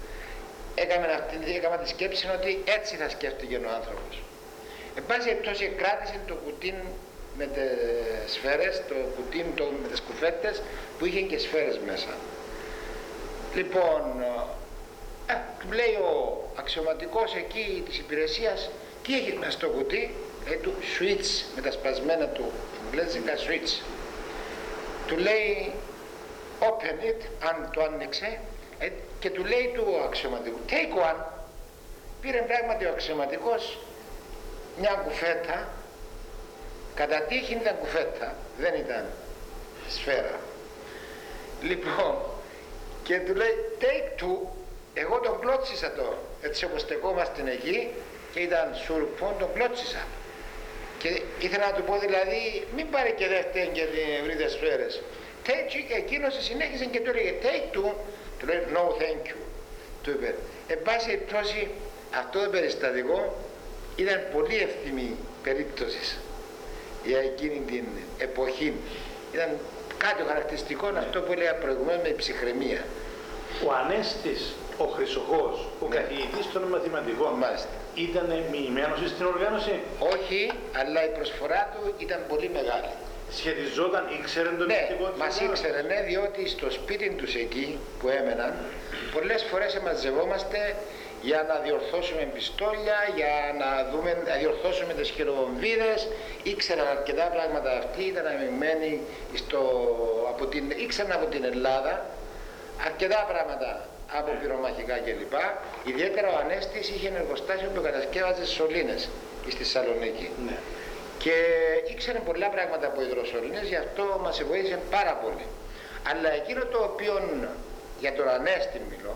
Έκαμε τη σκέψη ότι έτσι θα σκέφτηκε ο άνθρωπος. Εν πάση περιπτώσει κράτησε το κουτί με τις σφαίρες, το κουτί με τις κουφέτες που είχε και σφαίρες μέσα. Λοιπόν, Του λέει ο αξιωματικός εκεί της υπηρεσίας, τι έχει μες στο κουτί, λέει του switch, με τα σπασμένα του εγγλέζικα switch. Του λέει open it, αν το άνοιξε, και του λέει του αξιωματικού take one. Πήρε πράγματι ο αξιωματικός μια κουφέτα, κατά τύχη ήταν κουφέτα, δεν ήταν σφαίρα. Λοιπόν, και του λέει take two. Εγώ τον κλώτσισα το, έτσι όπως στεκόμαστε εκεί και ήταν σουρπών, τον κλώτσισα. Και ήθελα να του πω δηλαδή, μην πάρει και δεύτερη και την βρείτε σφαίρες. Και εκείνος συνέχισε και του έλεγε take two. Του λέει no thank you. Του είπε, εν πάση περιπτώσει αυτό το περιστατικό ήταν πολύ εύθυμη περίπτωση για εκείνη την εποχή. Ήταν κάτι χαρακτηριστικό, αυτό που έλεγα προηγουμένως, με ψυχραιμία. Ο Ανέστης, ο Χρυσοχώος, ο καθηγητής των μαθηματικών, ήταν μοιημένος στην οργάνωση? Όχι, αλλά η προσφορά του ήταν πολύ μεγάλη. Σχετιζόταν, ήξερε το μυστικό της? Μας ήξερε, ναι, διότι στο σπίτι τους εκεί που έμεναν, πολλές φορές μαζευόμαστε για να διορθώσουμε πιστόλια, για να διορθώσουμε τις χειροβομβίδες. Ήξεραν αρκετά πράγματα αυτοί, ήταν αμειγμένοι ήξεραν από την Ελλάδα αρκετά πράγματα από πυρομαχικά κλπ. Ιδιαίτερα ο Ανέστης είχε ένα εργοστάσιο που κατασκεύαζε σωλήνες στη Θεσσαλονίκη. Ναι. Και ήξερε πολλά πράγματα από υδροσωλήνες, γι' αυτό μας βοήθησε πάρα πολύ. Αλλά εκείνο το οποίο, για τον Ανέστη μιλώ,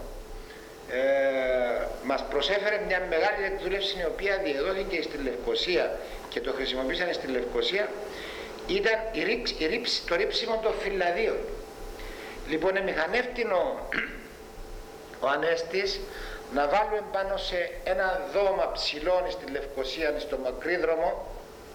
μας προσέφερε μια μεγάλη εκδούλευση, η οποία διεδόθηκε στη Λευκωσία και το χρησιμοποίησαν στη Λευκωσία, ήταν το ρίψιμο των φυλαδίων. Λοιπόν, μηχανεύτηνο ο Ανέστης να βάλουμε πάνω σε ένα δώμα ψηλών στη Λευκωσία, στο Μακρύδρομο,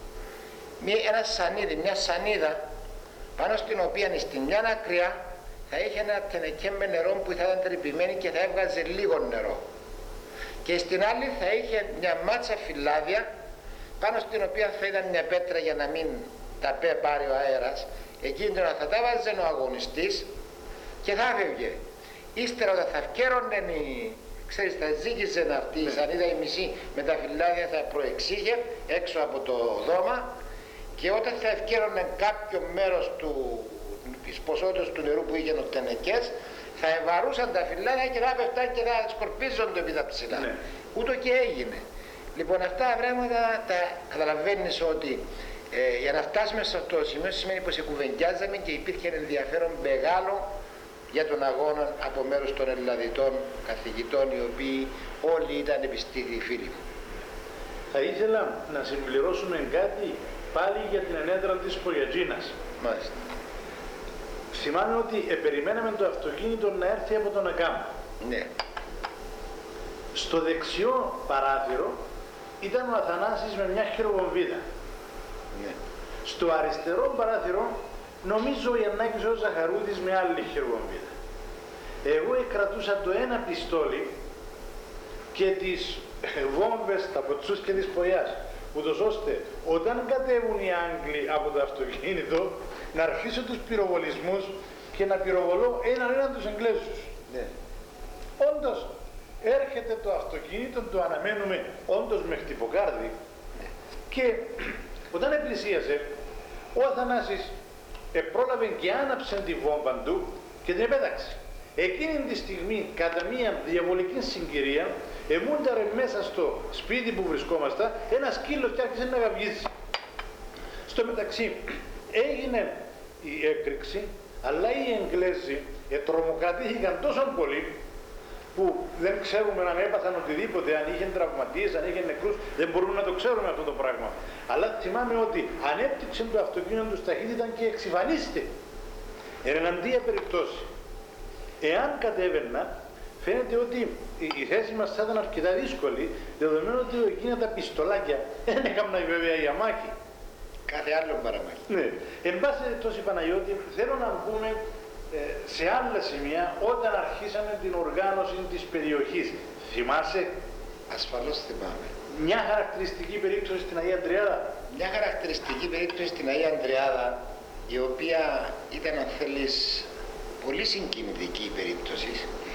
μια σανίδα, πάνω στην οποία στην μια άκρια θα είχε ένα τενεκέ με νερό που θα ήταν τρυπημένη και θα έβγαζε λίγο νερό, και στην άλλη θα είχε μια μάτσα φυλάδια, πάνω στην οποία θα ήταν μια πέτρα για να μην τα πάρει ο αέρας. Εκείνη θα τα βάζε ο αγωνιστής και θα φεύγε. Ύστερα όταν θα ευκαίρωνε, ξέρεις, θα ζύγιζε αυτή η σανίδα η μισή με τα φυλάδια, θα προεξήγε έξω από το δώμα, και όταν θα ευκαίρωνε κάποιο μέρος της ποσότητας του νερού που είχε τενεκές, θα ευαρούσαν τα φυλάδια και θα πέφταν και θα σκορπίζονται επί τα ψηλά. Ναι. Ούτω και έγινε. Λοιπόν, αυτά τα πράγματα τα καταλαβαίνεις ότι για να φτάσουμε σε αυτό το σημείο σημαίνει πως κουβεντιάζαμε και υπήρχε ενδιαφέρον μεγάλο για τον αγώνα από μέρους των Ελλαδιτών καθηγητών, οι οποίοι όλοι ήταν επιστήμοι φίλοι μου. Θα ήθελα να συμπληρώσουμε κάτι πάλι για την ενέδρα της Πογιατζίνας. Μάλιστα. Θυμάμαι ότι περιμέναμε το αυτοκίνητο να έρθει από τον Ακάμ. Ναι. Στο δεξιό παράθυρο ήταν ο Αθανάσης με μια χειροβομβίδα. Ναι. Στο αριστερό παράθυρο νομίζω ο Ιαννάκης ο Ζαχαρούδης με άλλη χειροβομβίδα. Εγώ κρατούσα το ένα πιστόλι και τις βόμβες, τα ποτσούς και της πογιάς, ούτως ώστε όταν κατέβουν οι Άγγλοι από το αυτοκίνητο να αρχίσω τους πυροβολισμούς και να πυροβολώ έναν τους Εγγλέζους. Ναι. Όντως έρχεται το αυτοκίνητο, το αναμένουμε όντως με χτυποκάρδι, ναι. Και όταν πλησίασε, ο Αθανάσης πρόλαβε και άναψε τη βόμβα του και την επέταξε. Εκείνη τη στιγμή, κατά μια διαβολική συγκυρία, εμούνταρε μέσα στο σπίτι που βρισκόμασταν ένα σκύλο και άρχισε να γαυγίζει. Στο μεταξύ έγινε η έκρηξη, αλλά οι Εγγλέζοι τρομοκρατήθηκαν τόσο πολύ που δεν ξέρουμε αν έπαθαν οτιδήποτε, αν είχαν τραυματίες, αν είχαν νεκρούς, δεν μπορούμε να το ξέρουμε αυτό το πράγμα. Αλλά θυμάμαι ότι ανέπτυξε το αυτοκίνητο του ταχύτητα και εξυφανίστηκε. Εν εναντία περιπτώσει. Εάν κατέβαινα, φαίνεται ότι η θέση μας θα ήταν αρκετά δύσκολη, δεδομένου ότι εκείνα τα πιστολάκια δεν έκαναν βέβαια για μάχη. Κάθε άλλο παραμάχη. Ναι. Εν πάση περιπτώσει, Παναγιώτη, θέλω να πούμε σε άλλα σημεία όταν αρχίσαμε την οργάνωση της περιοχής. Θυμάσαι? Ασφαλώς θυμάμαι. Μια χαρακτηριστική περίπτωση στην Αγία Αντριάδα. Μια χαρακτηριστική περίπτωση στην Αγία Αντριάδα, η οποία ήταν, αν θέλεις, πολύ συγκινητική περίπτωση,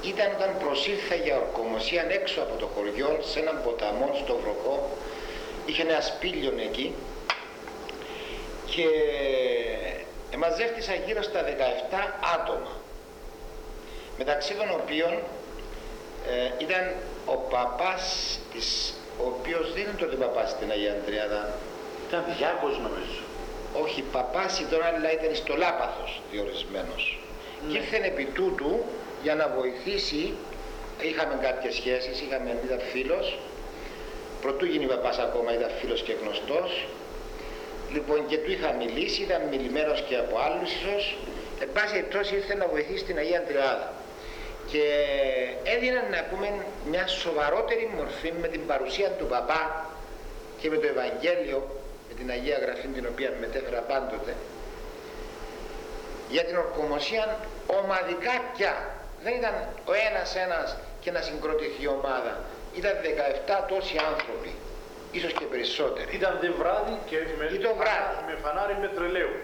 ήταν όταν προσήλθα για ορκομοσία έξω από το χωριό, σε έναν ποταμό στο βροχό. Είχε ένα σπήλιον εκεί και μαζεύτησα γύρω στα 17 άτομα, μεταξύ των οποίων ήταν ο παπάς της, ο οποίος δεν είναι τότε παπάς στην Αγία Ανδριάδα. Ήταν διάκος νομίζω. Όχι, παπάς ήταν, αλλά ήταν στο Λάπαθος διορισμένος. Ναι. Και ήρθε επί τούτου για να βοηθήσει. Είχαμε κάποιες σχέσεις, ήταν φίλος. Προτού γίνει παπάς ακόμα, ήταν φίλος και γνωστός. Λοιπόν, και του είχα μιλήσει, ήταν μιλημένος και από άλλους ίσως. Εν πάση περιπτώσει ήρθε να βοηθήσει την Αγία Τριάδα. Και έδιναν, να πούμε, μια σοβαρότερη μορφή με την παρουσία του παπά και με το Ευαγγέλιο, με την Αγία Γραφή, την οποία μετέφερα πάντοτε, για την ορκομοσία ομαδικά πια. Δεν ήταν ο ένας και να συγκροτηθεί η ομάδα. Ήταν 17 τόσοι άνθρωποι, ίσως και περισσότεροι. Ήταν δε βράδυ και με φανάρι με τρελαίου.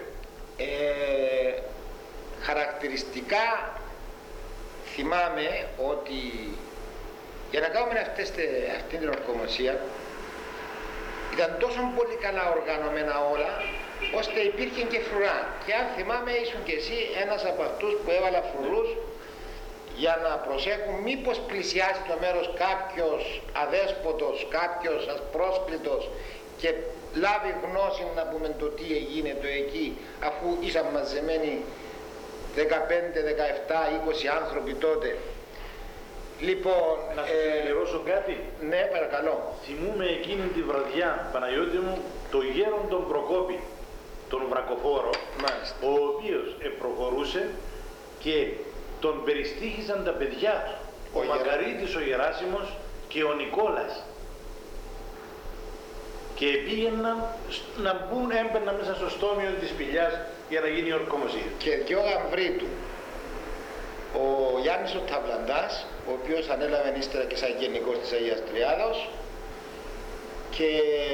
Χαρακτηριστικά θυμάμαι ότι για να κάνουμε αυτή την ορκομοσία ήταν τόσο πολύ καλά οργανωμένα όλα, ώστε υπήρχε και φρουρά. Και αν θυμάμαι, ήσουν και εσύ ένας από αυτούς που έβαλα φρουρούς για να προσέχουν μήπως πλησιάσει το μέρος κάποιος αδέσποτος, κάποιος ασπρόσκλητος και λάβει γνώση, να πούμε, το τι έγινε το εκεί, αφού ήσαν μαζεμένοι 15, 17, 20 άνθρωποι τότε. Λοιπόν, να σου συμπληρώσω κάτι. Ναι, παρακαλώ. Θυμούμαι εκείνη τη βραδιά, Παναγιώτη μου, το γέρον τον Προκόπη, τον Βρακοφόρο, Μάλιστα. ο οποίος προχωρούσε και τον περιστήχησαν τα παιδιά του, ο Μακαρίτης ο Γεράσιμος και ο Νικόλας, και πήγαιναν να μπουν, έμπαιναν μέσα στο στόμιο της σπηλιάς για να γίνει η ορκομοσία. Και δυο γαμβροί του, ο Γιάννης ο Ταβλαντάς, ο οποίος ανέλαβε ύστερα και σαν γενικός της Αγίας Τριάδος, και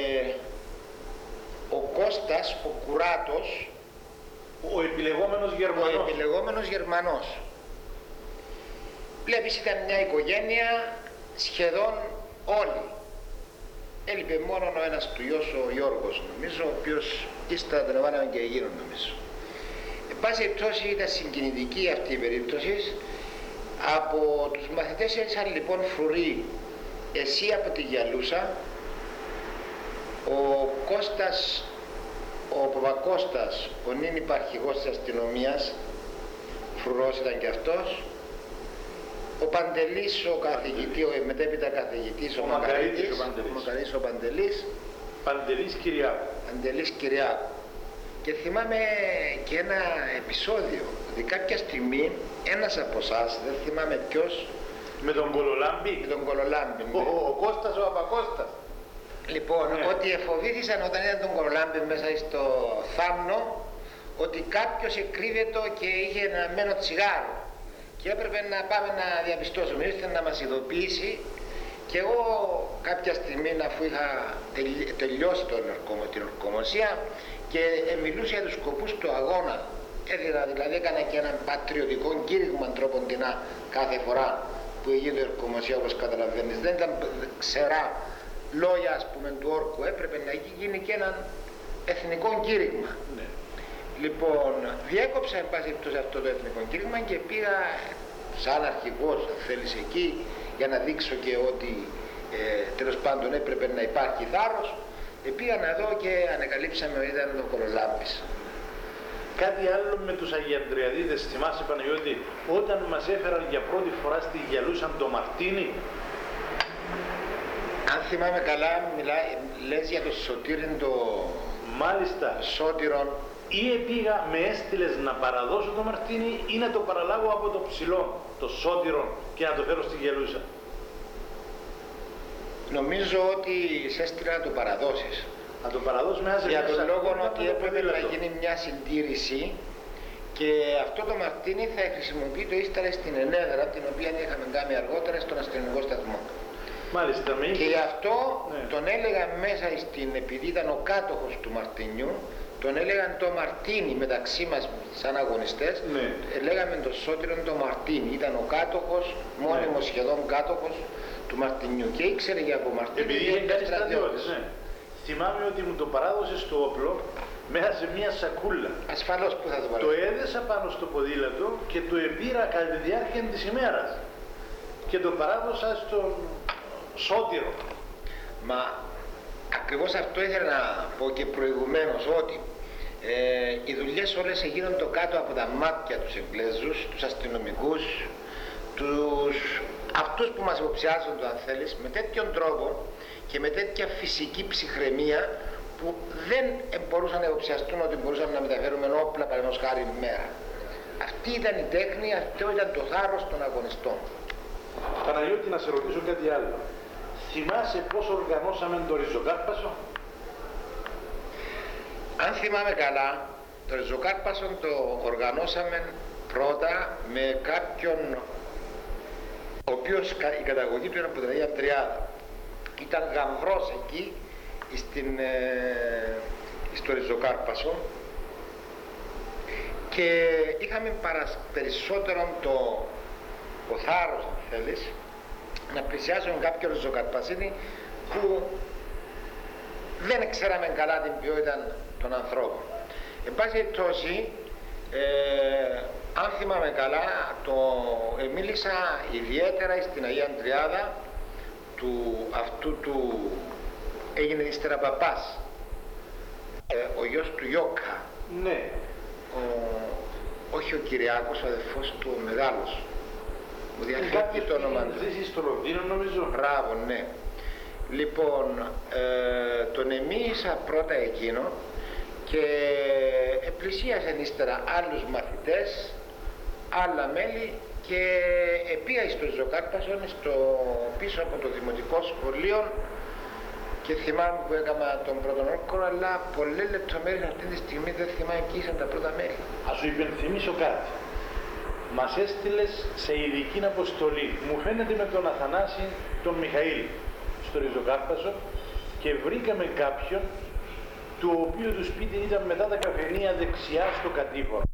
ο Κώστας ο Κουράτος, ο επιλεγόμενος Γερμανός. Ο επιλεγόμενος Γερμανός. Βλέπεις, ήταν μια οικογένεια σχεδόν όλοι. Έλειπε μόνο ο ένας του γιος, ο Γιώργος νομίζω, ο οποίος ύστερα τον έβαλαμε και εκείνον νομίζω. Εν πάση περιπτώσει ήταν συγκινητική αυτή η περίπτωση. Από τους μαθητές ήρθαν λοιπόν φρουροί, εσύ από τη Γιαλούσα, ο Κώστας, ο Παπακώστας, ο νυν υπαρχηγός της αστυνομίας, φρουρός ήταν και αυτός, ο Παντελής ο καθηγητής, ο μετέπειτα καθηγητής, ο Μακαρίτης ο Παντελής, Παντελής Κυριάκου. Και θυμάμαι και ένα επεισόδιο, ότι κάποια στιγμή ένας από εσάς, δεν θυμάμαι ποιος, με τον Κολολάμπη. Με τον Κολολάμπη. Ο Κώστας ο Απακώστας. Λοιπόν, ότι εφοβήθησαν όταν ήταν τον Κολολάμπη μέσα στο θάμνο, ότι κάποιος εκρύβεται και είχε ένα μένο τσιγάρο. Και έπρεπε να πάμε να διαπιστώσουμε, ήρθε να μας ειδοποιήσει. Και εγώ κάποια στιγμή, αφού είχα τελειώσει την ορκομοσία και μιλούσα για τους σκοπούς του αγώνα, δηλαδή έκανα και έναν πατριωτικό κήρυγμα τρόποντινά κάθε φορά που έγινε η ορκομοσία, όπως καταλαβαίνεις. Δεν ήταν ξερά λόγια, ας πούμε, του όρκου, έπρεπε να γίνει και έναν εθνικό κήρυγμα. Ναι. Λοιπόν, διέκοψα εν πάση περιπτώσει αυτό το εθνικό κήρυγμα και πήγα σαν αρχηγός, αν θέλεις, εκεί, για να δείξω και ότι τέλος πάντων έπρεπε να υπάρχει θάρρος. Πήγα να δω και ανακαλύψαμε ότι ήταν ο Κολολάμπης. Κάτι άλλο με τους Αγιαντριαδίδες, θυμάσαι, Παναγιώτη, όταν μας έφεραν για πρώτη φορά στη Γιαλούσα το Μαρτίνι. Αν θυμάμαι καλά, λες για το Σωτήριν το... Μάλιστα. Σώτηρον. Ή πήγα, με έστειλες να παραδώσω το Μαρτίνι ή να το παραλάβω από το ψηλό, το Σώτηρον, και να το φέρω στη Γιαλούσα. Νομίζω ότι σε έστειλα να το παραδώσεις. Να το παραδώσουμε για τον λόγο ότι έπρεπε να γίνει μια συντήρηση και αυτό το Μαρτίνι θα χρησιμοποιείται ύστερα στην Ενέδρα, την οποία είχαμε κάνει αργότερα στον αστυνομικό σταθμό. Μάλιστα, και γι' αυτό τον έλεγα μέσα στην, επειδή ήταν ο κάτοχος του Μαρτινιού, τον έλεγαν το Μαρτίνι μεταξύ μας σαν αγωνιστές, Ναι. λέγαμε τον Σώτηρο το Μαρτίνι, ήταν ο κάτοχος, μόνιμος σχεδόν κάτοχος του Μαρτινιού και ήξερε για από Μαρτίνι. Επειδή είχε κάνει στρατιώτης, ναι. Θυμάμαι ότι μου το παράδωσε στο όπλο μέσα σε μια σακούλα. Ασφαλώς που θα το Το παραδώσει. έδεσα πάνω στο ποδήλατο και το επήρα κατά τη διάρκεια της ημέρας. Και το παράδοσα στον Σώτηρο. Μα ακριβώς αυτό ήθελα να πω και προηγουμένως, ότι οι δουλειές όλες έγιναν το κάτω από τα μάτια τους Εγγλέζους, τους αστυνομικούς, αυτούς που μας υποψιάζονται αν θέλεις, με τέτοιον τρόπο και με τέτοια φυσική ψυχραιμία που δεν μπορούσαν να υποψιαστούν ότι μπορούσαμε να μεταφέρουμε όπλα παραδείγματος χάρη μέρα. Αυτή ήταν η τέχνη, αυτό ήταν το θάρρος των αγωνιστών. Παναγιώτη, να σε ρωτήσω κάτι άλλο. Θυμάσαι πώς οργανώσαμε το ριζοκάρπασο? Αν θυμάμαι καλά, το ριζοκάρπασο το οργανώσαμε πρώτα με κάποιον ο οποίος η καταγωγή του είναι από την Αγία Τριάδα. Ήταν γαμβρός εκεί στο ριζοκάρπασο και είχαμε περισσότερο το θάρρος, αν θέλεις, να πλησιάσουμε κάποιο ριζοκαρπασίνη που δεν ξέραμε καλά την ποιότητα των ανθρώπων. Εν πάση περιπτώσει, αν θυμάμαι καλά, μίλησα ιδιαίτερα στην Αγία Τριάδα έγινε ύστερα παπάς, ο γιος του Ιώκα. Ναι. Όχι ο Κυριάκος, ο αδελφός του ο μεγάλος. Μου διαφεύγει το όνομα του. Ζήσει στο Λονδίνο νομίζω. Μπράβο, ναι. Λοιπόν, τον εμίλησα πρώτα εκείνο και πλησίασαν ύστερα άλλους μαθητές, άλλα μέλη και πήγα στο ριζοκάρπασο πίσω από το δημοτικό σχολείο και θυμάμαι που έκανα τον πρώτο όρκο, αλλά πολλές λεπτομέρειες αυτή τη στιγμή δεν θυμάμαι ποιοι ήσαν τα πρώτα μέρη. Ας σου υπενθυμίσω κάτι. Μας έστειλες σε ειδική αποστολή. Μου φαίνεται με τον Αθανάση, τον Μιχαήλ, στο ριζοκάρπασο και βρήκαμε κάποιον του οποίου το σπίτι ήταν μετά τα καφενεία δεξιά στο κατήφορο.